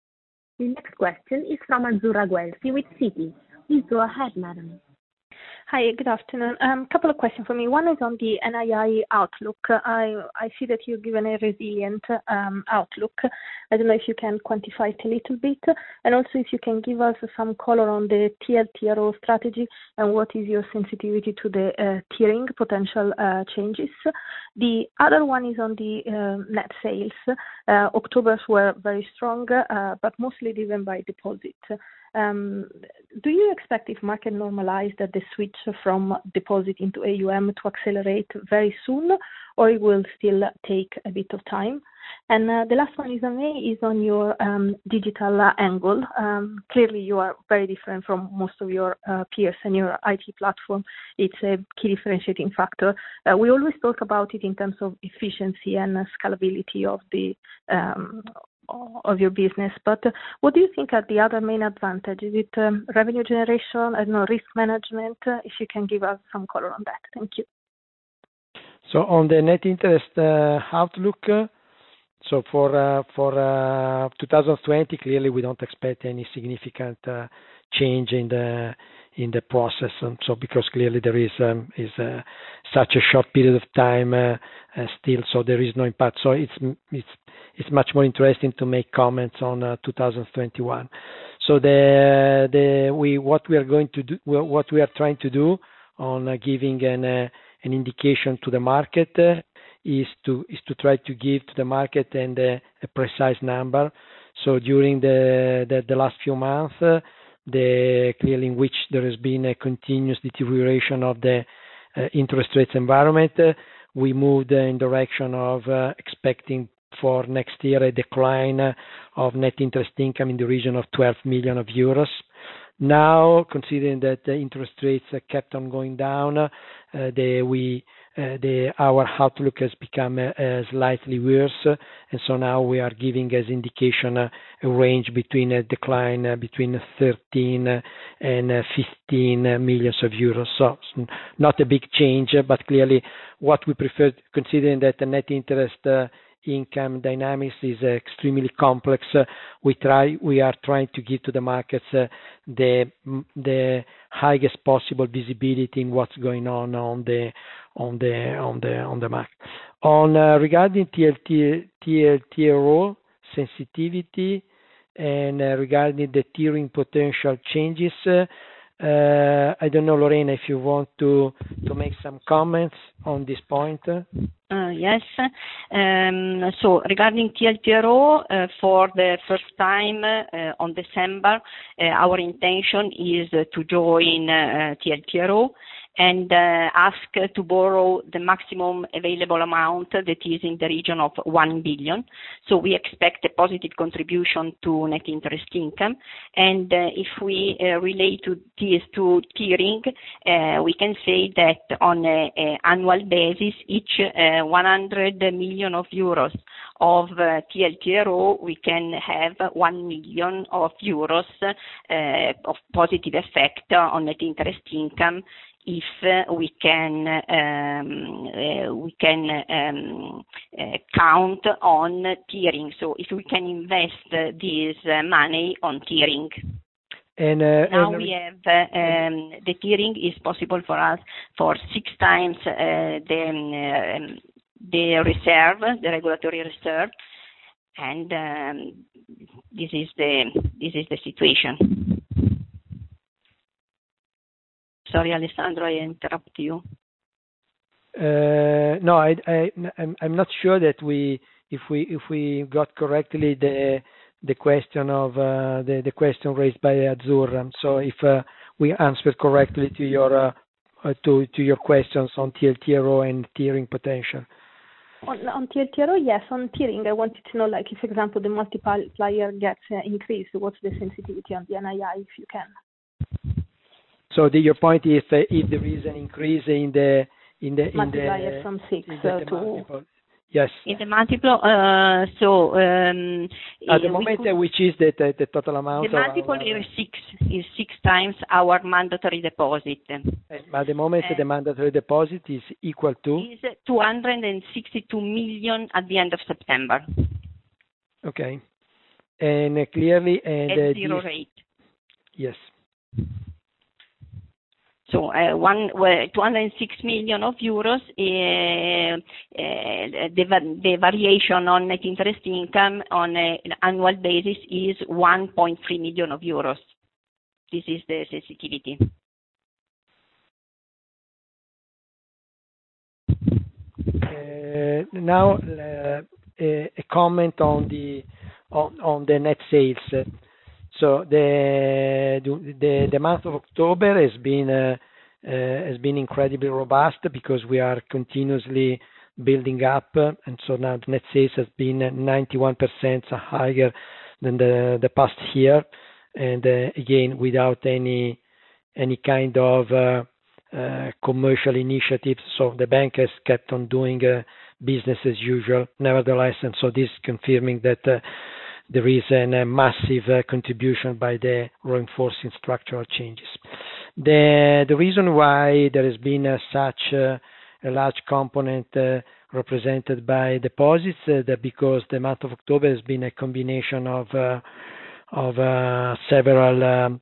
The next question is from Azzurra Guelfi with Citi. Please go ahead, madam. Hi, good afternoon. Couple of questions for me. One is on the NII outlook. I see that you've given a resilient outlook. I don't know if you can quantify it a little bit, and also if you can give us some color on the TLTRO strategy and what is your sensitivity to the tiering potential changes. The other one is on the net sales. October's were very strong, but mostly driven by deposit. Do you expect, if market normalized, that the switch from deposit into AUM to accelerate very soon, or it will still take a bit of time? And the last one is on your digital angle. Clearly, you are very different from most of your peers, and your IT platform, it's a key differentiating factor. We always talk about it in terms of efficiency and scalability of your business, but what do you think are the other main advantages? Is it revenue generation? I don't know, risk management? If you can give us some color on that. Thank you. So on the net interest outlook, so for 2020, clearly we don't expect any significant change in the process. So because clearly there is such a short period of time still, so there is no impact. So it's much more interesting to make comments on 2021. So what we are trying to do on giving an indication to the market is to try to give to the market and a precise number. So during the last few months, clearly in which there has been a continuous deterioration of the interest rates environment, we moved in direction of expecting for next year a decline of net interest income in the region of 12 million euros. Now, considering that the interest rates kept on going down, our outlook has become slightly worse, and so now we are giving as indication a range between a decline between 13 and 15 million euros. So not a big change, but clearly what we prefer, considering that the net interest income dynamics is extremely complex, we are trying to give to the markets the highest possible visibility in what's going on the market. Regarding TLTRO sensitivity and regarding the tiering potential changes, I don't know, Lorena, if you want to make some comments on this point. Yes. So regarding TLTRO, for the first time on December, our intention is to join TLTRO and ask to borrow the maximum available amount that is in the region of 1 billion. So we expect a positive contribution to net interest income. And if we relate to this to tiering, we can say that on an annual basis, each 100 million euros of TLTRO, we can have 1 million euros of positive effect on net interest income if we can count on tiering. So if we can invest this money on tiering. Now we have the tiering is possible for us for 6 times the reserve, the regulatory reserve, and this is the situation. Sorry, Alessandro, I interrupt you. No, I'm not sure that if we got correctly the question of the question raised by Azzurra. So if we answered correctly to your questions on TLTRO and tiering potential. On TLTRO, yes. On tiering, I wanted to know, like, if, for example, the multiplier gets increased, what's the sensitivity on the NII, if you can? So your point is if there is an increase in the multiplier from 6 to multiple. Yes. In the multiple, at the moment, which is the total amount. The multiple is 6 times our mandatory deposit. At the moment, the mandatory deposit is equal to? Is 262 million at the end of September. Okay. And clearly, and at zero rate. Yes. So 206 million of euros, the variation on net interest income on an annual basis is 1.3 million of euros. This is the sensitivity. Now a comment on the net sales. So the month of October has been incredibly robust because we are continuously building up, and so now the net sales has been 91% higher than the past year, and again without any kind of commercial initiatives. So the bank has kept on doing business as usual, nevertheless, and so this is confirming that there is a massive contribution by the reinforcing structural changes. The reason why there has been such a large component represented by deposits, that because the month of October has been a combination of several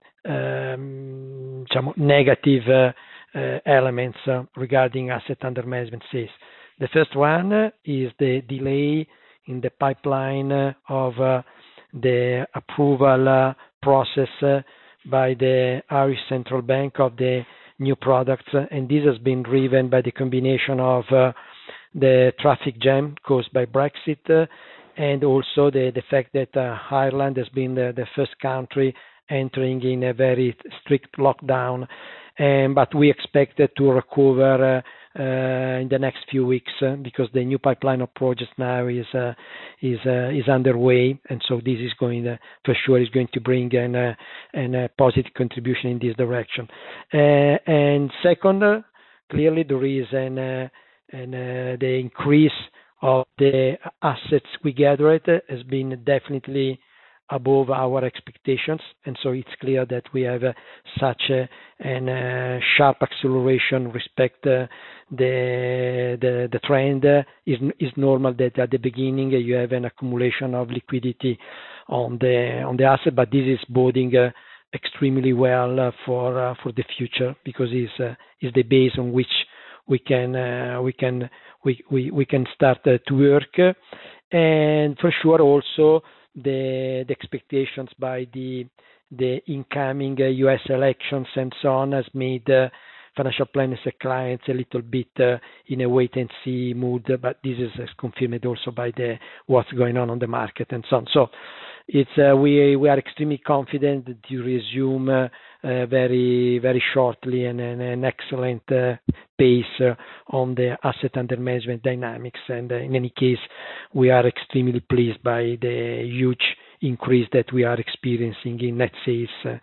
negative elements regarding asset under management sales. The first one is the delay in the pipeline of the approval process by the Irish Central Bank of the new products, and this has been driven by the combination of the traffic jam caused by Brexit and also the fact that Ireland has been the first country entering in a very strict lockdown, but we expect it to recover in the next few weeks because the new pipeline of projects now is underway, and so this is going for sure is going to bring a positive contribution in this direction. And second, clearly there is the increase of the assets we gathered has been definitely above our expectations, and so it's clear that we have such a sharp acceleration respect the trend. Is normal that at the beginning you have an accumulation of liquidity on the asset, but this is boding extremely well for the future because is the base on which we can start to work, and for sure also the expectations by the incoming US elections and so on has made financial planners and clients a little bit in a wait and see mood, but this is confirmed also by what's going on the market and so on. So it's we are extremely confident to resume very very shortly and an excellent pace on the asset under management dynamics, and in any case we are extremely pleased by the huge increase that we are experiencing in net sales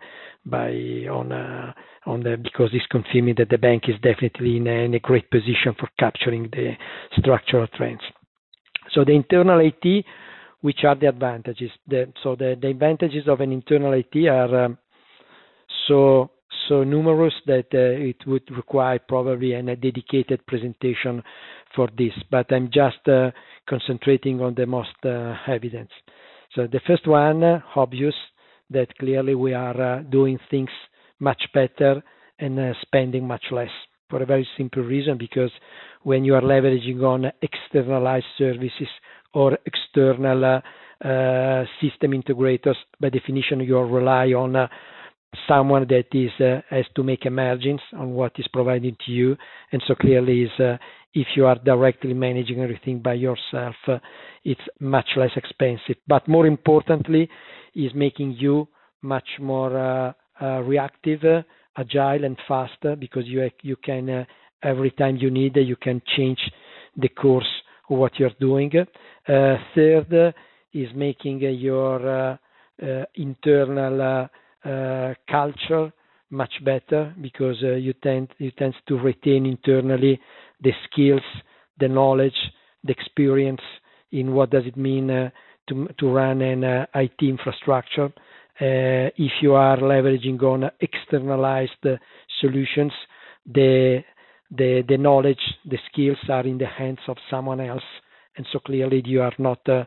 because it's confirming that the bank is definitely in a great position for capturing the structural trends. So the internal IT, which are the advantages? The advantages of an internal IT are so numerous that it would require probably a dedicated presentation for this, but I'm just concentrating on the most evidence. So the first one, obvious, that clearly we are doing things much better and spending much less for a very simple reason, because when you are leveraging on externalized services or external system integrators, by definition you rely on someone that has to make a margins on what is provided to you, and so clearly is if you are directly managing everything by yourself, it's much less expensive. But more importantly, is making you much more reactive, agile, and faster, because you can every time you need you can change the course of what you're doing. Third is making your internal culture much better, because you tend to retain internally the skills, the knowledge, the experience in what does it mean to run an IT infrastructure. If you are leveraging on externalized solutions, the knowledge, the skills are in the hands of someone else, and so clearly you are not the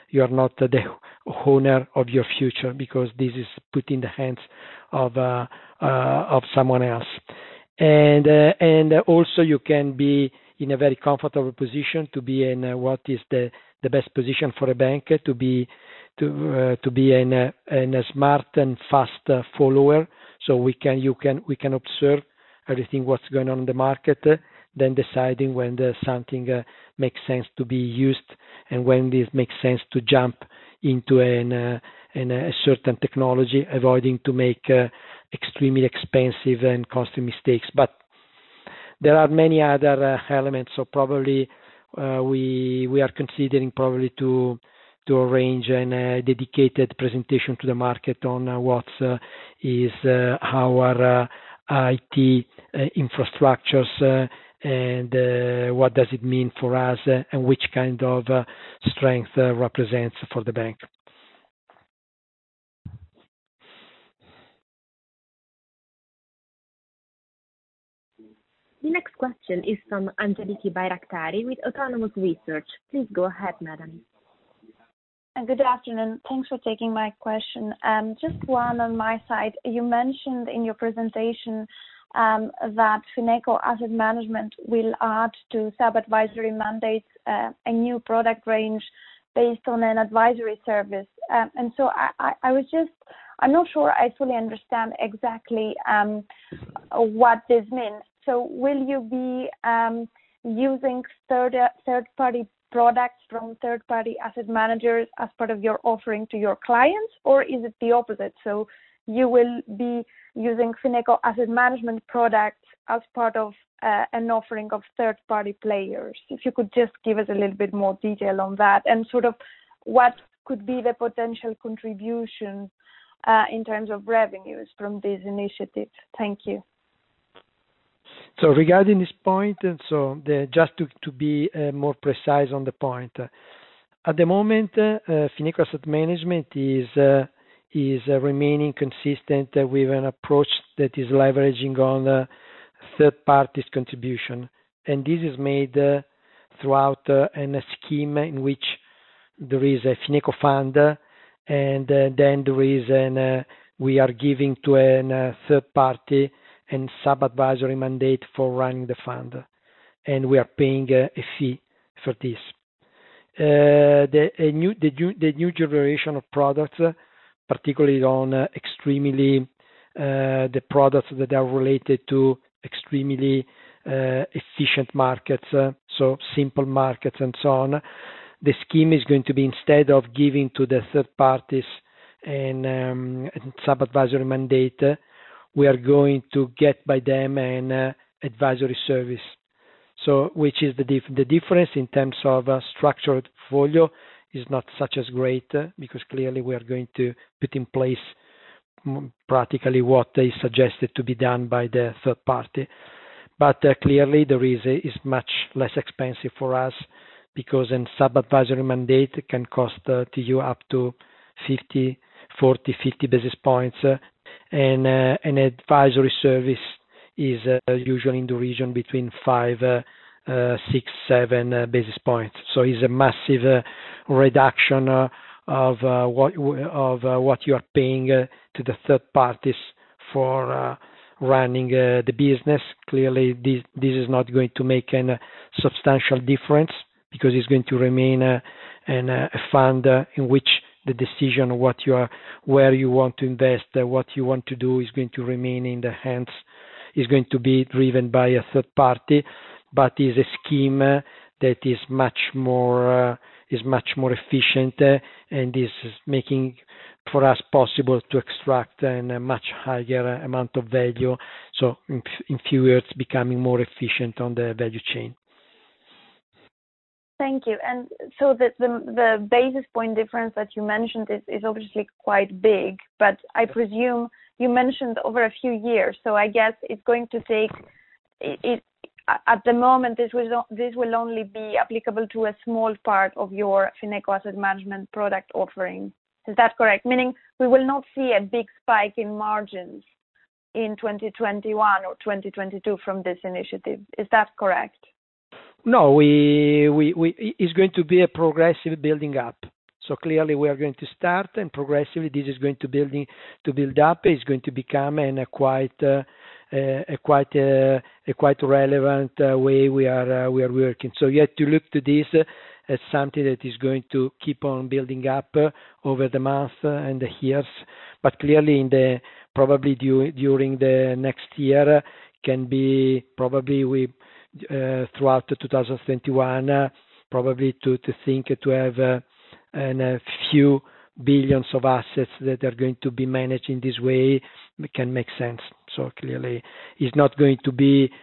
owner of your future, because this is put in the hands of someone else. And also you can be in a very comfortable position to be in what is the best position for a bank to be in a smart and fast follower. So we can observe everything what's going on in the market, then deciding when something makes sense to be used and when it makes sense to jump into a certain technology, avoiding to make extremely expensive and costly mistakes. But there are many other elements. So probably we are considering probably to arrange a dedicated presentation to the market on what is our IT infrastructures and what does it mean for us and which kind of strength represents for the bank. The next question is from Angeliki Bairaktari with Autonomous Research. Please go ahead, madam. Good afternoon. Thanks for taking my question. Just one on my side. You mentioned in your presentation that Fineco Asset Management will add to sub-advisory mandates a new product range based on an advisory service. And so I'm not sure I fully understand exactly what this means. So will you be using third-party products from third-party asset managers as part of your offering to your clients, or is it the opposite? So you will be using Fineco Asset Management products as part of an offering of third-party players. If you could just give us a little bit more detail on that and sort of what could be the potential contribution in terms of revenues from these initiatives. Thank you. So regarding this point, just to be more precise on the point, at the moment, Fineco Asset Management is remaining consistent with an approach that is leveraging on third parties' contribution, and this is made throughout a scheme in which there is a Fineco fund, and then there is we are giving to a third party and sub-advisory mandate for running the fund, and we are paying a fee for this. The new generation of products, particularly on extremely the products that are related to extremely efficient markets, so simple markets and so on. The scheme is going to be, instead of giving to the third parties and sub-advisory mandate, we are going to get by them an advisory service. So, which is the difference in terms of structured portfolio is not such as great because clearly we are going to put in place practically what is suggested to be done by the third party. But clearly there is much less expensive for us because a sub-advisory mandate can cost to you up to 50 basis points. And an advisory service is usually in the region between 5, 6, 7 basis points. So it's a massive reduction of what you are paying to the third parties for running the business. Clearly, this is not going to make a substantial difference because it's going to remain a fund in which the decision of where you want to invest, what you want to do is going to remain in the hands, is going to be driven by a third party, but is a scheme that is much more efficient and is making for us possible to extract a much higher amount of value. So in few words, becoming more efficient on the value chain. Thank you. And so the basis point difference that you mentioned is obviously quite big, but I presume you mentioned over a few years. So I guess it's going to take it at the moment. This will only be applicable to a small part of your Fineco Asset Management product offering. Is that correct? Meaning we will not see a big spike in margins in 2021 or 2022 from this initiative. Is that correct? No, it's going to be a progressive building up. So clearly we are going to start and progressively this is going to build up. It's going to become a quite quite relevant way we are working. So you have to look to this as something that is going to keep on building up over the months and the years, but clearly probably during the next year can be probably throughout 2021 probably to think to have a few billions of assets that are going to be managed in this way can make sense. So clearly, it's not going to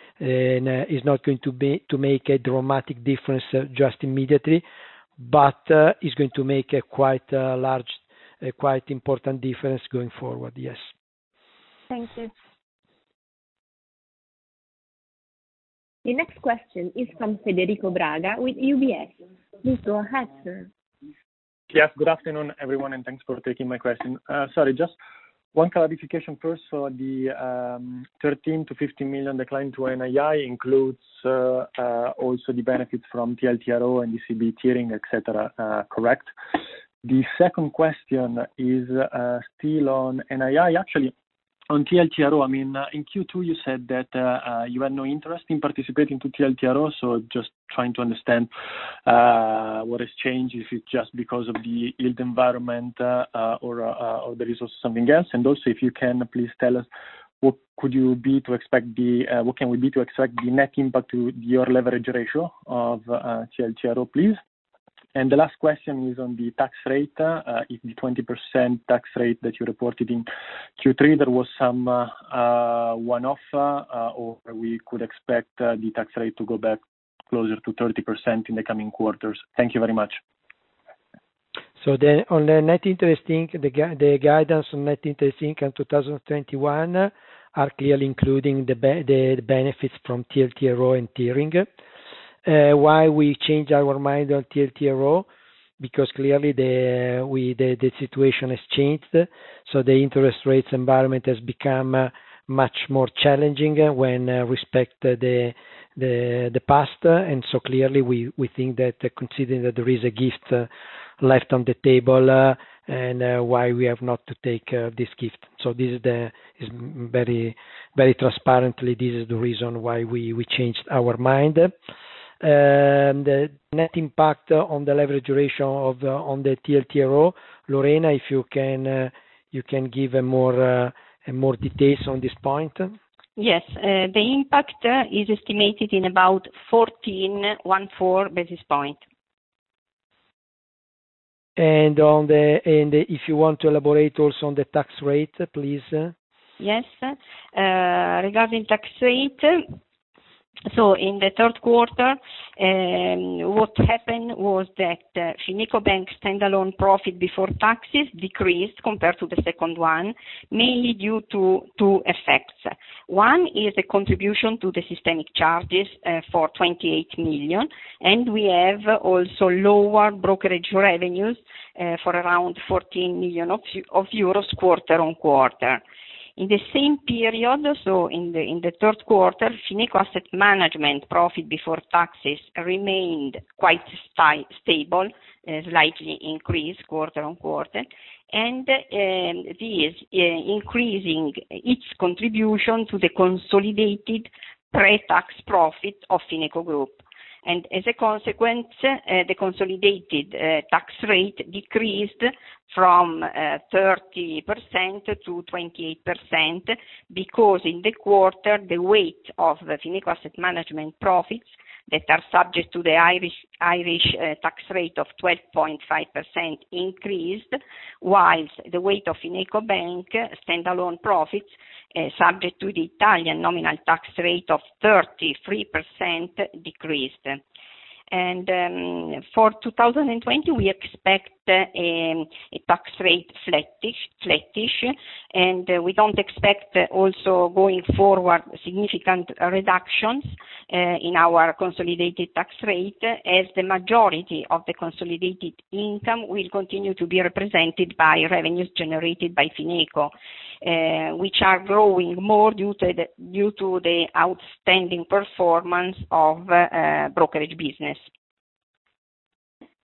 make a dramatic difference just immediately, but it's going to make a quite important difference going forward. Yes. Thank you. The next question is from Federico Braga with UBS. Please go ahead, sir. Yes, good afternoon, everyone, and thanks for taking my question. Sorry, just one clarification first. So the 13 to 15 million decline to NII includes also the benefits from TLTRO and ECB tiering, etc. Correct? The second question is still on NII. Actually, on TLTRO, I mean, in Q2 you said that you had no interest in participating to TLTRO, so just trying to understand what has changed, if it's just because of the yield environment or there is also something else. And also, if you can please tell us what can we be to expect the net impact to your leverage ratio of TLTRO, please. And the last question is on the tax rate. If the 20% tax rate that you reported in Q3, there was some one-off, or we could expect the tax rate to go back closer to 30% in the coming quarters. Thank you very much. So then on the net interest income, the guidance on net interest income 2021 are clearly including the benefits from TLTRO and tiering. Why we change our mind on TLTRO? Because clearly the situation has changed. So the interest rates environment has become much more challenging when respect the past. And so clearly we think that considering that there is a gift left on the table, and why we have not to take this gift. So this is very, very transparently, this is the reason why we changed our mind. The net impact on the leverage ratio on the TLTRO, Lorena, if you can give more details on this point. Yes, the impact is estimated in about 14 basis point. And if you want to elaborate also on the tax rate, please. Yes, regarding tax rate. So in the third quarter, what happened was that FinecoBank standalone profit before taxes decreased compared to the second one, mainly due to two effects. One is the contribution to the systemic charges for 28 million, and we have also lower brokerage revenues for around 14 million of euros quarter on quarter. In the same period, so in the third quarter, Fineco Asset Management profit before taxes remained quite stable, slightly increased quarter on quarter, and this increasing its contribution to the consolidated pre-tax profit of Fineco Group. And as a consequence, the consolidated tax rate decreased from 30% to 28% because in the quarter the weight of the Fineco Asset Management profits that are subject to the Irish tax rate of 12.5% increased, whilst the weight of FinecoBank standalone profits subject to the Italian nominal tax rate of 33% decreased. And for 2020, we expect a tax rate flattish, and we don't expect also going forward significant reductions in our consolidated tax rate, as the majority of the consolidated income will continue to be represented by revenues generated by Fineco, which are growing more due to the outstanding performance of brokerage business.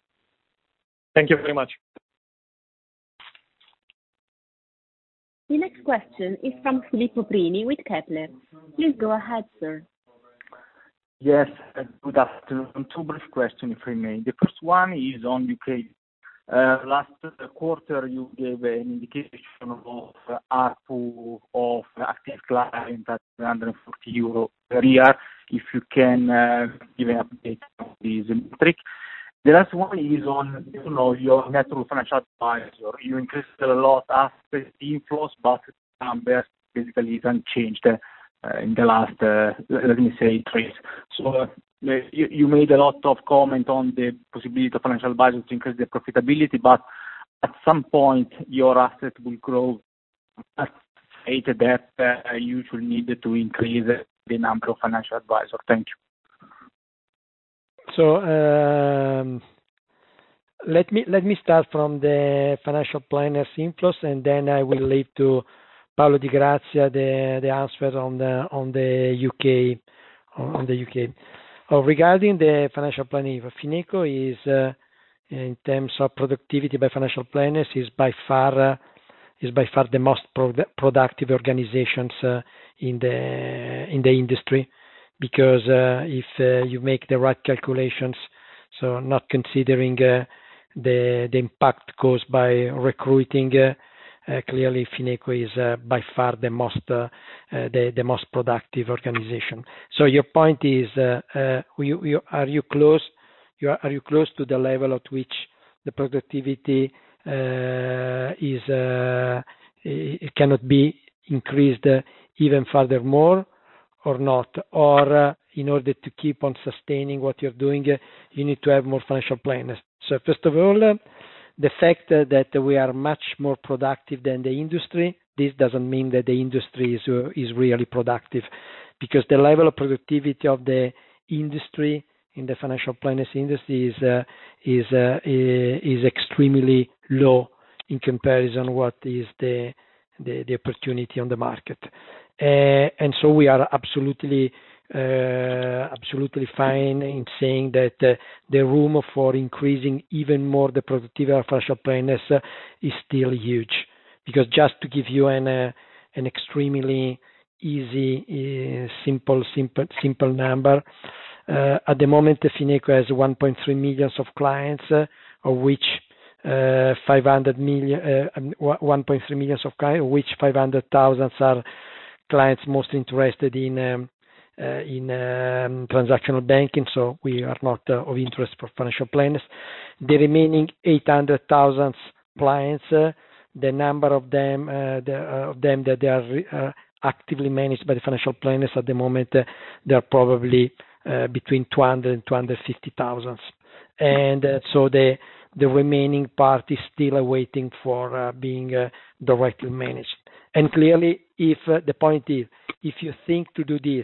Thank you very much. The next next question is from Filippo Prini with Kepler. Please go ahead, sir. Yes, good afternoon. Two brief questions, if I may. The first one is on UK. Last quarter, you gave an indication of ARPU of active client at 140 euro per year. If you can give an update on this metric. The last one is on your network financial advisor. You increased a lot asset inflows, but numbers basically is unchanged in the last, let me say, trace. So you made a lot of comment on the possibility of financial advisors to increase their profitability, but at some point your asset will grow. State that you should need to increase the number of financial advisors. Thank you. So let me start from the financial planners inflows, and then I will leave to Paolo Di Grazia the answer on the UK. Regarding the financial planning, Fineco is in terms of productivity by financial planners is by far the most productive organizations in the industry, because if you make the right calculations, so not considering the impact caused by recruiting, clearly Fineco is by far the most productive organization. So your point is, are you close to the level at which the productivity it cannot be increased even furthermore, or not? Or in order to keep on sustaining what you're doing, you need to have more financial planners. So first of all, the fact that we are much more productive than the industry, this doesn't mean that the industry is really productive, because the level of productivity of the industry in the financial planners industry is extremely low in comparison what is the opportunity on the market. And so we are absolutely fine in saying that the room for increasing even more the productivity of financial planners is still huge. Because just to give you an extremely easy, simple number, at the moment Fineco has 1.3 million of clients, of which 1.3 million of clients, of which 500,000 are clients most interested in transactional banking, so we are not of interest for financial planners. The remaining 800,000 clients, the number of them that they are actively managed by the financial planners at the moment, they are probably between 200 and 250,000, and so the remaining part is still awaiting for being directly managed. And clearly, if the point is, if you think to do this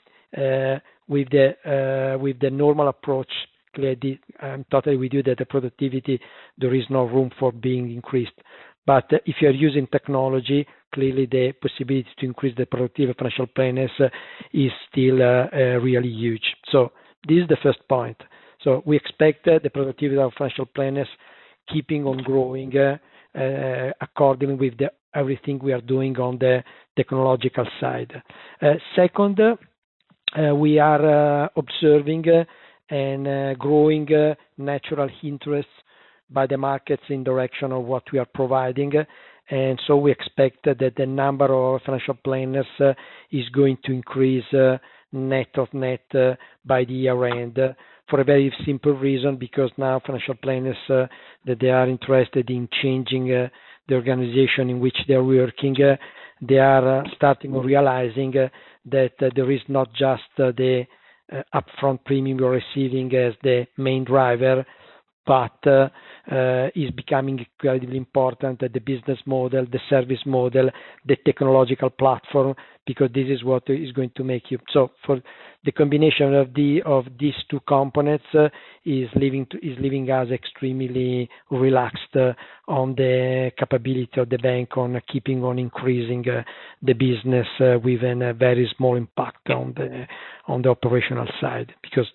with the normal approach, clearly I'm totally with you that the productivity, there is no room for being increased. But if you are using technology, clearly the possibility to increase the productivity of financial planners is still really huge. So this is the first point. So we expect the productivity of financial planners keeping on growing according with everything we are doing on the technological side. Second, we are observing and growing natural interest by the markets in direction of what we are providing, and so we expect that the number of financial planners is going to increase net by the year end, for a very simple reason, because now financial planners that they are interested in changing the organization in which they are working, they are starting realizing that there is not just the upfront premium you're receiving as the main driver, but is becoming incredibly important that the business model, the service model, the technological platform, because this is what is going to make you. So for the combination of these two components is leaving us extremely relaxed on the capability of the bank on keeping on increasing the business with a very small impact on the operational side, because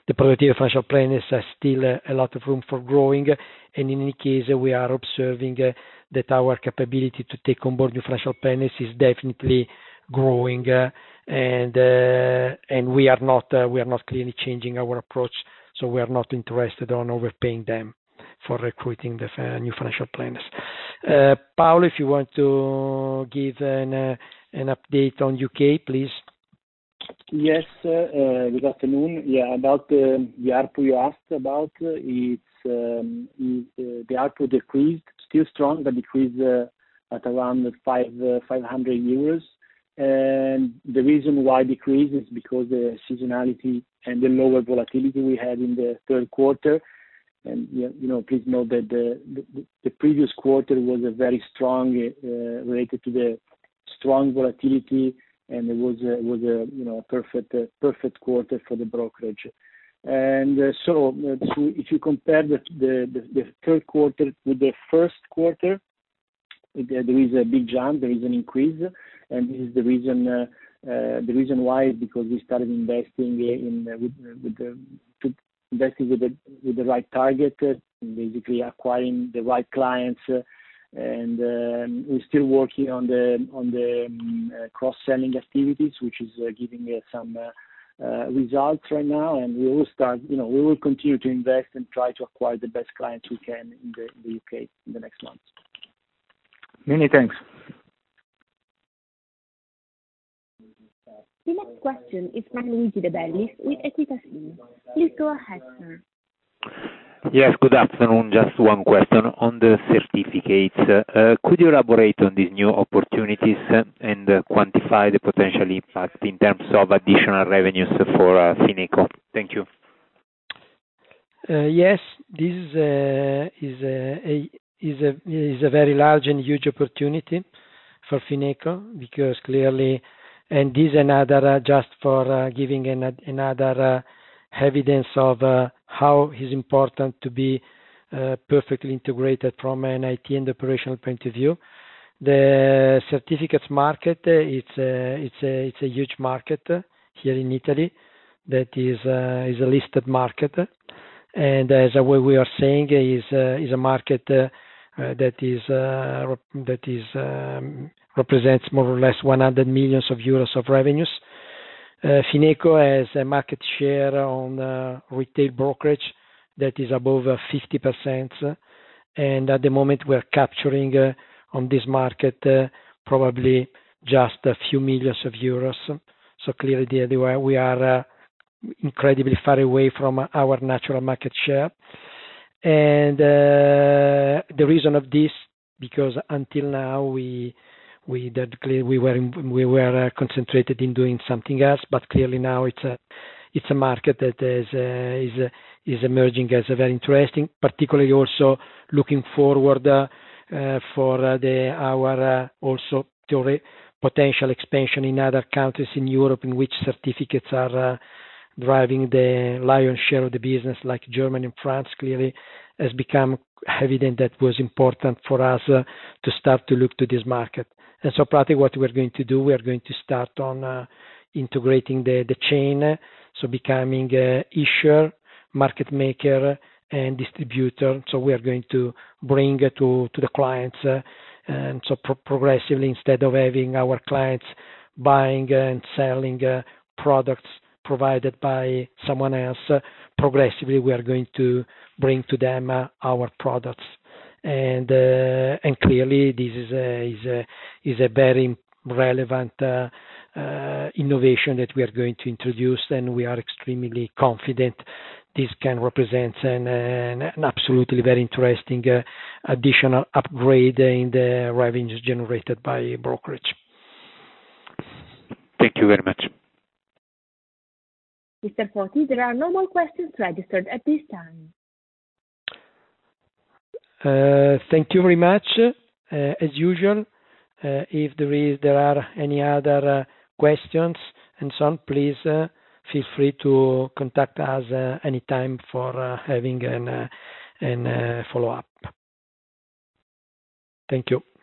the productive financial planners has still a lot of room for growing. And in any case, we are observing that our capability to take on board new financial planners is definitely growing, and we are not clearly changing our approach. So we are not interested on overpaying them for recruiting the new financial planners. Paolo, if you want to give an update on UK, please. Yes, good afternoon. Yeah, about the ARPU you asked about, the ARPU decreased, still strong, but decreased at around 500 euros. And the reason why decreased is because the seasonality and the lower volatility we had in the third quarter. And please note that the previous quarter was a very strong, related to the strong volatility, and it was a perfect quarter for the brokerage. And so if you compare the third quarter with the first quarter, there is a big jump, there is an increase, and this is the reason why is because we started investing with the right target, basically acquiring the right clients, and we're still working on the cross-selling activities, which is giving some results right now, and we will continue to invest and try to acquire the best clients we can in the UK in the next months. Many thanks. The next question is from Luigi De Bellis with Equita SIM. Please go ahead, sir. Yes, good afternoon. Just one question on the certificates. Could you elaborate on these new opportunities and quantify the potential impact in terms of additional revenues for Fineco? Thank you. Yes, this is a very large and huge opportunity for Fineco, because clearly, and this is another, just for giving another evidence of how it's important to be perfectly integrated from an IT and operational point of view. The certificates market, it's a huge market here in Italy that is a listed market, and as we are saying, is a market that represents more or less 100 million euros of revenues. Fineco has a market share on retail brokerage that is above 50%, and at the moment we're capturing on this market probably just a few millions of euros. So clearly we are incredibly far away from our natural market share. And the reason of this, because until now we were concentrated in doing something else, but clearly now it's a market that is emerging as a very interesting, particularly also looking forward for our also potential expansion in other countries in Europe, in which certificates are driving the lion's share of the business, like Germany and France. Clearly has become evident that was important for us to start to look to this market. And so practically what we're going to do, we are going to start on integrating the chain, so becoming issuer, market maker, and distributor. So we are going to bring to the clients, and so progressively, instead of having our clients buying and selling products provided by someone else, progressively we are going to bring to them our products. And clearly this is a very relevant innovation that we are going to introduce, and we are extremely confident this can represent an absolutely very interesting additional upgrade in the revenues generated by brokerage. Thank you very much. Mr. Foti, there are no more questions registered at this time. Thank you very much. As usual, if there are any other questions and so on, please feel free to contact us anytime for having a follow-up. Thank you.